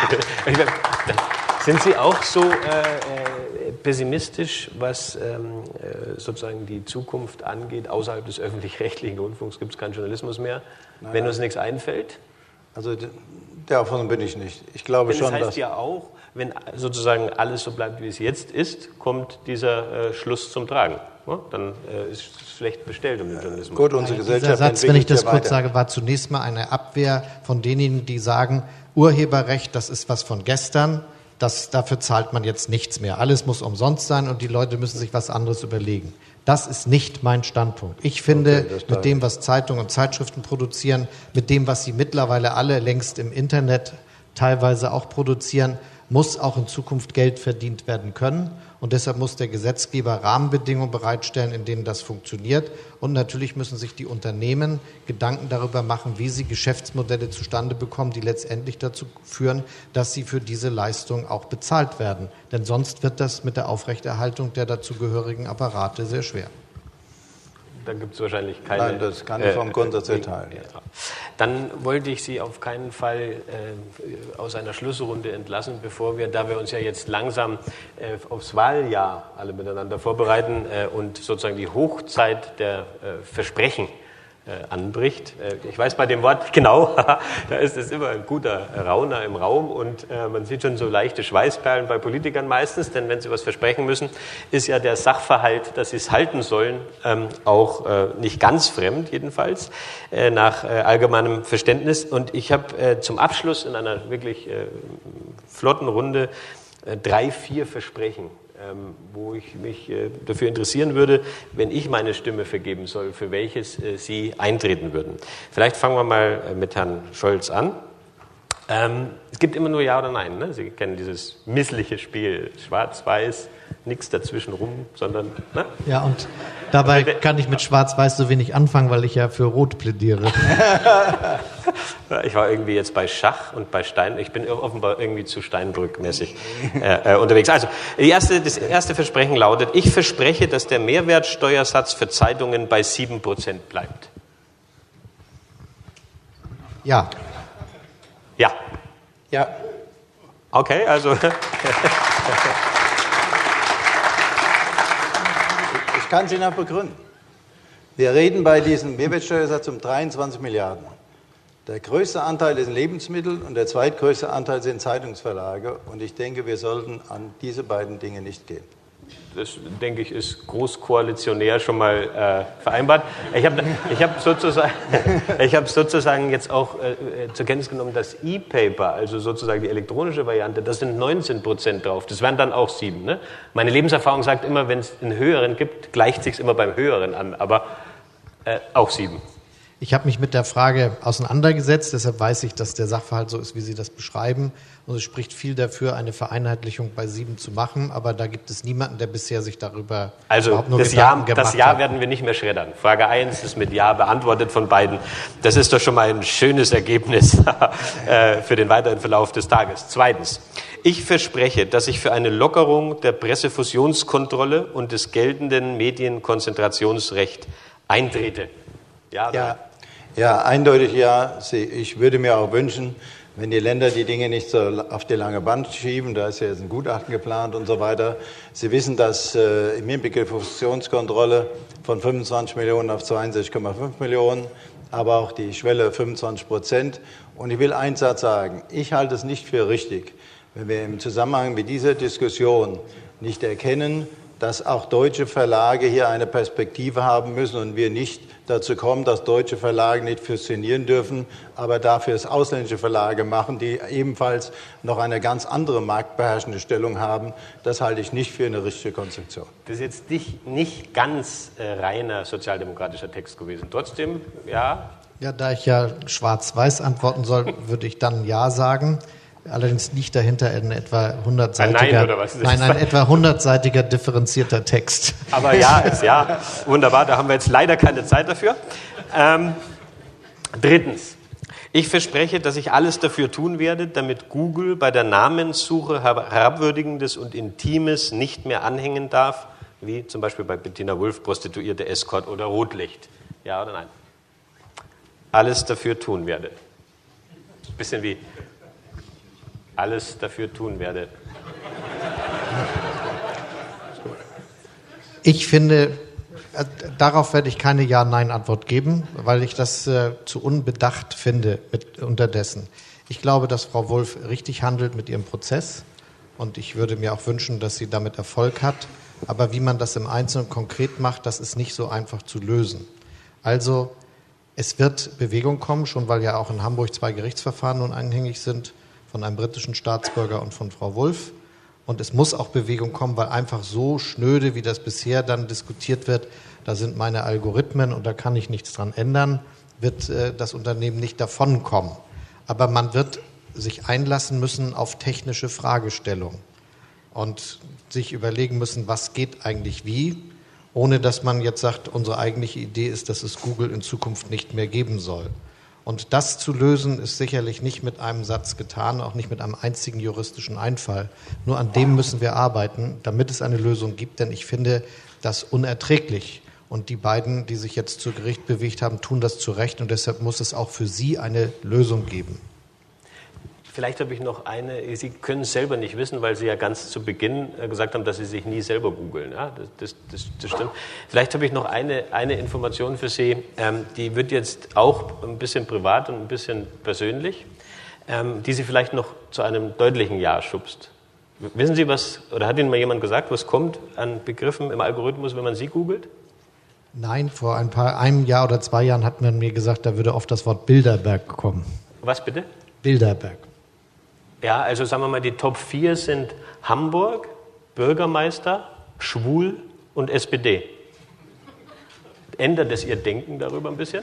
Sind Sie auch so äh, pessimistisch, was ähm, sozusagen die Zukunft angeht? Außerhalb des öffentlich-rechtlichen Rundfunks gibt es keinen Journalismus mehr, Nein. wenn uns nichts einfällt? Also davon bin ich nicht. Ich glaube Denn schon, das heißt dass ja auch, wenn sozusagen alles so bleibt, wie es jetzt ist, kommt dieser äh, Schluss zum Tragen. Ja? Dann äh, ist es schlecht bestellt um den Journalismus. Gut, unsere Gesellschaft Dieser Satz, wenn ich das ja kurz weiter. sage, war zunächst mal eine Abwehr von denjenigen, die sagen, Urheberrecht, das ist was von gestern, das, dafür zahlt man jetzt nichts mehr. Alles muss umsonst sein und die Leute müssen sich was anderes überlegen. Das ist nicht mein Standpunkt. Ich finde, okay, mit dem, was Zeitungen und Zeitschriften produzieren, mit dem, was sie mittlerweile alle längst im Internet teilweise auch produzieren, muss auch in Zukunft Geld verdient werden können. Und deshalb muss der Gesetzgeber Rahmenbedingungen bereitstellen, in denen das funktioniert. Und natürlich müssen sich die Unternehmen Gedanken darüber machen, wie sie Geschäftsmodelle zustande bekommen, die letztendlich dazu führen, dass sie für diese Leistung auch bezahlt werden. Denn sonst wird das mit der Aufrechterhaltung der dazugehörigen Apparate sehr schwer. Da gibt es wahrscheinlich keine... Nein, das kann ich vom äh, Grundsatz erteilen. Ja. Dann wollte ich Sie auf keinen Fall äh, aus einer Schlussrunde entlassen, bevor wir, da wir uns ja jetzt langsam äh, aufs Wahljahr alle miteinander vorbereiten äh, und sozusagen die Hochzeit der äh, Versprechen äh, anbricht. Äh, ich weiß bei dem Wort genau, da ist es immer ein guter Rauner im Raum und äh, man sieht schon so leichte Schweißperlen bei Politikern meistens, denn wenn sie was versprechen müssen, ist ja der Sachverhalt, dass sie es halten sollen, ähm, auch äh, nicht ganz fremd jedenfalls, äh, nach äh, allgemeinem Verständnis. Und ich habe äh, zum Abschluss in einer wirklich äh, flotten Runde äh, drei, vier Versprechen, Ähm, wo ich mich äh, dafür interessieren würde, wenn ich meine Stimme vergeben soll, für welches äh, Sie eintreten würden. Vielleicht fangen wir mal äh, mit Herrn Scholz an. Ähm, es gibt immer nur Ja oder Nein. Ne? Sie kennen dieses missliche Spiel, schwarz-weiß, nichts dazwischen rum, sondern... Ne? Ja, und dabei kann ich mit schwarz-weiß so wenig anfangen, weil ich ja für Rot plädiere. Ich war irgendwie jetzt bei Schach und bei Stein. Ich bin offenbar irgendwie zu Steinbrück-mäßig äh, äh, unterwegs. Also, die erste, das erste Versprechen lautet, ich verspreche, dass der Mehrwertsteuersatz für Zeitungen bei sieben Prozent bleibt. Ja. Ja. Ja. Okay, also... Ich kann es Ihnen auch begründen. Wir reden bei diesem Mehrwertsteuersatz um dreiundzwanzig Milliarden. Der größte Anteil ist Lebensmittel und der zweitgrößte Anteil sind Zeitungsverlage. Und ich denke, wir sollten an diese beiden Dinge nicht gehen. Das, denke ich, ist großkoalitionär schon mal äh, vereinbart. Ich habe ich hab sozusagen, ich hab sozusagen jetzt auch äh, zur Kenntnis genommen, das E-Paper, also sozusagen die elektronische Variante, das sind neunzehn Prozent drauf. Das wären dann auch sieben. Ne? Meine Lebenserfahrung sagt immer, wenn es einen höheren gibt, gleicht sich immer beim höheren an, aber äh, auch sieben. Ich habe mich mit der Frage auseinandergesetzt, deshalb weiß ich, dass der Sachverhalt so ist, wie Sie das beschreiben. Und es spricht viel dafür, eine Vereinheitlichung bei sieben zu machen, aber da gibt es niemanden, der bisher sich darüber also überhaupt nur das Gedanken Ja, gemacht hat. das Ja werden wir nicht mehr schreddern. Frage eins ist mit Ja beantwortet von beiden. Das ist doch schon mal ein schönes Ergebnis für den weiteren Verlauf des Tages. Zweitens, ich verspreche, dass ich für eine Lockerung der Pressefusionskontrolle und des geltenden Medienkonzentrationsrechts eintrete. Ja, ja. Ja, eindeutig ja. Ich würde mir auch wünschen, wenn die Länder die Dinge nicht so auf die lange Bank schieben, da ist ja jetzt ein Gutachten geplant und so weiter. Sie wissen, dass äh, im Hinblick auf Fusionskontrolle von fünfundzwanzig Millionen auf zweiundsechzig Komma fünf Millionen, aber auch die Schwelle fünfundzwanzig Prozent. Und ich will einen Satz sagen. Ich halte es nicht für richtig, wenn wir im Zusammenhang mit dieser Diskussion nicht erkennen, dass auch deutsche Verlage hier eine Perspektive haben müssen und wir nicht dazu kommen, dass deutsche Verlage nicht fusionieren dürfen, aber dafür es ausländische Verlage machen, die ebenfalls noch eine ganz andere marktbeherrschende Stellung haben. Das halte ich nicht für eine richtige Konstruktion. Das ist jetzt nicht, nicht ganz äh, reiner sozialdemokratischer Text gewesen. Trotzdem, ja, Ja, da ich ja schwarz-weiß antworten soll, würde ich dann Ja sagen. Allerdings liegt dahinter ein etwa hundertseitiger, ein Nein, oder was? Nein, ein etwa hundertseitiger differenzierter Text. Aber ja ist ja. Wunderbar, da haben wir jetzt leider keine Zeit dafür. Ähm, drittens. Ich verspreche, dass ich alles dafür tun werde, damit Google bei der Namenssuche Herabwürdigendes und Intimes nicht mehr anhängen darf, wie zum Beispiel bei Bettina Wulff, Prostituierte, Escort oder Rotlicht. Ja oder nein? Alles dafür tun werde. Ein bisschen wie alles dafür tun werde. Ich finde, äh, darauf werde ich keine Ja-Nein-Antwort geben, weil ich das äh, zu unbedacht finde mit, unterdessen. Ich glaube, dass Frau Wulff richtig handelt mit ihrem Prozess und ich würde mir auch wünschen, dass sie damit Erfolg hat. Aber wie man das im Einzelnen konkret macht, das ist nicht so einfach zu lösen. Also es wird Bewegung kommen, schon weil ja auch in Hamburg zwei Gerichtsverfahren nun anhängig sind, von einem britischen Staatsbürger und von Frau Wulff. Und es muss auch Bewegung kommen, weil einfach so schnöde, wie das bisher dann diskutiert wird, da sind meine Algorithmen und da kann ich nichts dran ändern, wird äh, das Unternehmen nicht davonkommen. Aber man wird sich einlassen müssen auf technische Fragestellungen und sich überlegen müssen, was geht eigentlich wie, ohne dass man jetzt sagt, unsere eigentliche Idee ist, dass es Google in Zukunft nicht mehr geben soll. Und das zu lösen, ist sicherlich nicht mit einem Satz getan, auch nicht mit einem einzigen juristischen Einfall. Nur an dem müssen wir arbeiten, damit es eine Lösung gibt, denn ich finde das unerträglich. Und die beiden, die sich jetzt zu Gericht bewegt haben, tun das zu Recht und deshalb muss es auch für sie eine Lösung geben. Vielleicht habe ich noch eine, Sie können es selber nicht wissen, weil Sie ja ganz zu Beginn gesagt haben, dass Sie sich nie selber googeln. Ja, das, das, das stimmt. Vielleicht habe ich noch eine, eine Information für Sie, ähm, die wird jetzt auch ein bisschen privat und ein bisschen persönlich, ähm, die Sie vielleicht noch zu einem deutlichen Ja schubst. Wissen Sie was, oder hat Ihnen mal jemand gesagt, was kommt an Begriffen im Algorithmus, wenn man Sie googelt? Nein, vor ein paar, einem Jahr oder zwei Jahren hat man mir gesagt, da würde oft das Wort Bilderberg kommen. Was bitte? Bilderberg. Ja, also sagen wir mal, die Top vier sind Hamburg, Bürgermeister, Schwul und S P D. Ändert das Ihr Denken darüber ein bisschen?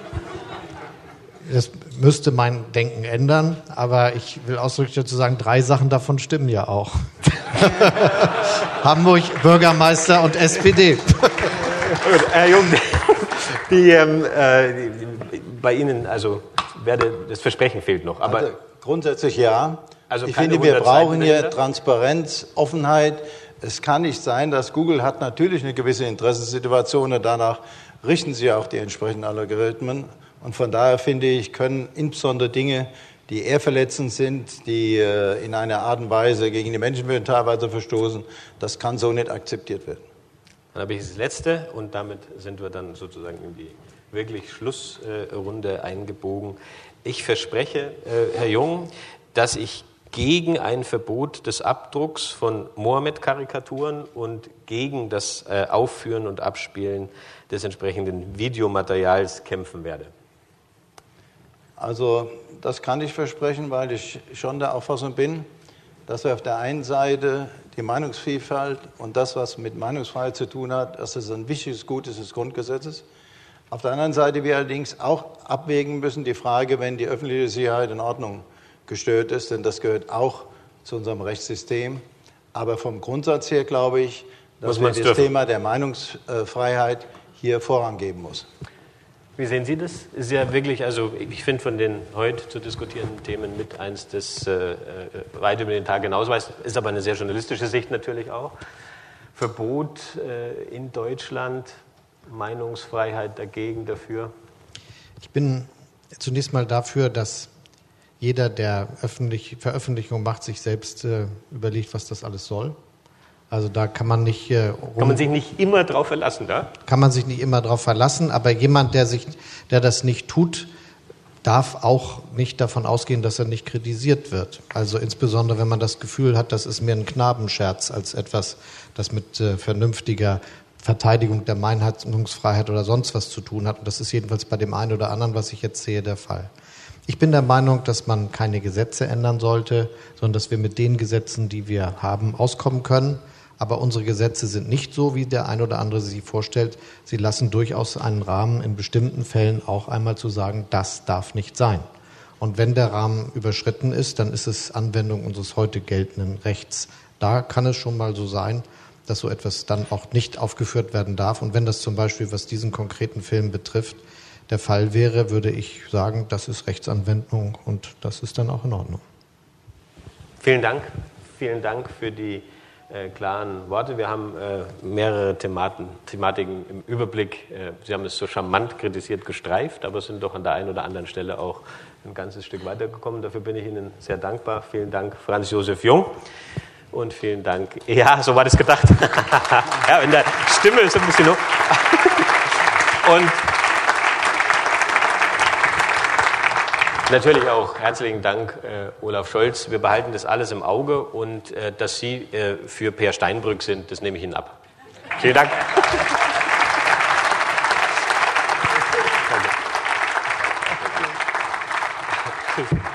Das müsste mein Denken ändern, aber ich will ausdrücklich dazu sagen, drei Sachen davon stimmen ja auch. Hamburg, Bürgermeister und S P D. Gut, Herr Jung, die, ähm, äh, die, bei Ihnen, also werde, das Versprechen fehlt noch. Aber also, grundsätzlich ja. Also ich finde, wir brauchen hier Transparenz, Offenheit. Es kann nicht sein, dass Google hat natürlich eine gewisse Interessenssituation und danach richten sie auch die entsprechenden Algorithmen. Und von daher finde ich, können insbesondere Dinge, die ehrverletzend sind, die äh, in einer Art und Weise gegen die Menschenwürde teilweise verstoßen, das kann so nicht akzeptiert werden. Dann habe ich das Letzte und damit sind wir dann sozusagen in die wirklich Schlussrunde eingebogen. Ich verspreche, äh, Herr Jung, dass ich gegen ein Verbot des Abdrucks von Mohammed-Karikaturen und gegen das äh, Aufführen und Abspielen des entsprechenden Videomaterials kämpfen werde. Also das kann ich versprechen, weil ich schon der Auffassung bin, dass wir auf der einen Seite die Meinungsvielfalt und das, was mit Meinungsfreiheit zu tun hat, dass es ein wichtiges Gut ist des Grundgesetzes. Auf der anderen Seite wir allerdings auch abwägen müssen die Frage, wenn die öffentliche Sicherheit in Ordnung gestört ist, denn das gehört auch zu unserem Rechtssystem. Aber vom Grundsatz her glaube ich, dass man das dürfen. Thema der Meinungsfreiheit hier Vorrang geben muss. Wie sehen Sie das? Ist ja wirklich, also ich finde von den heute zu diskutierenden Themen mit eins, das äh, weit über den Tag hinaus weist, ist aber eine sehr journalistische Sicht natürlich auch. Verbot äh, in Deutschland, Meinungsfreiheit dagegen, dafür? Ich bin zunächst mal dafür, dass jeder, der öffentlich, Veröffentlichung macht, sich selbst äh, überlegt, was das alles soll. Also da kann man nicht äh, rum, kann man sich nicht immer drauf verlassen, da? Kann man sich nicht immer drauf verlassen, aber jemand, der sich, der das nicht tut, darf auch nicht davon ausgehen, dass er nicht kritisiert wird. Also insbesondere, wenn man das Gefühl hat, das ist mehr ein Knabenscherz als etwas, das mit äh, vernünftiger Verteidigung der Meinungsfreiheit oder sonst was zu tun hat. Und das ist jedenfalls bei dem einen oder anderen, was ich jetzt sehe, der Fall. Ich bin der Meinung, dass man keine Gesetze ändern sollte, sondern dass wir mit den Gesetzen, die wir haben, auskommen können. Aber unsere Gesetze sind nicht so, wie der ein oder andere sie vorstellt. Sie lassen durchaus einen Rahmen in bestimmten Fällen auch einmal zu sagen, das darf nicht sein. Und wenn der Rahmen überschritten ist, dann ist es Anwendung unseres heute geltenden Rechts. Da kann es schon mal so sein, dass so etwas dann auch nicht aufgeführt werden darf. Und wenn das zum Beispiel, was diesen konkreten Film betrifft, der Fall wäre, würde ich sagen, das ist Rechtsanwendung und das ist dann auch in Ordnung. Vielen Dank. Vielen Dank für die äh, klaren Worte. Wir haben äh, mehrere Thematen, Thematiken im Überblick. Äh, Sie haben es so charmant kritisiert gestreift, aber sind doch an der einen oder anderen Stelle auch ein ganzes Stück weitergekommen. Dafür bin ich Ihnen sehr dankbar. Vielen Dank, Franz Josef Jung. Und vielen Dank. Ja, so war das gedacht. Ja, in der Stimme ist ein bisschen hoch. Und natürlich auch herzlichen Dank, äh, Olaf Scholz. Wir behalten das alles im Auge und äh, dass Sie äh, für Peer Steinbrück sind, das nehme ich Ihnen ab. Vielen Dank. Danke.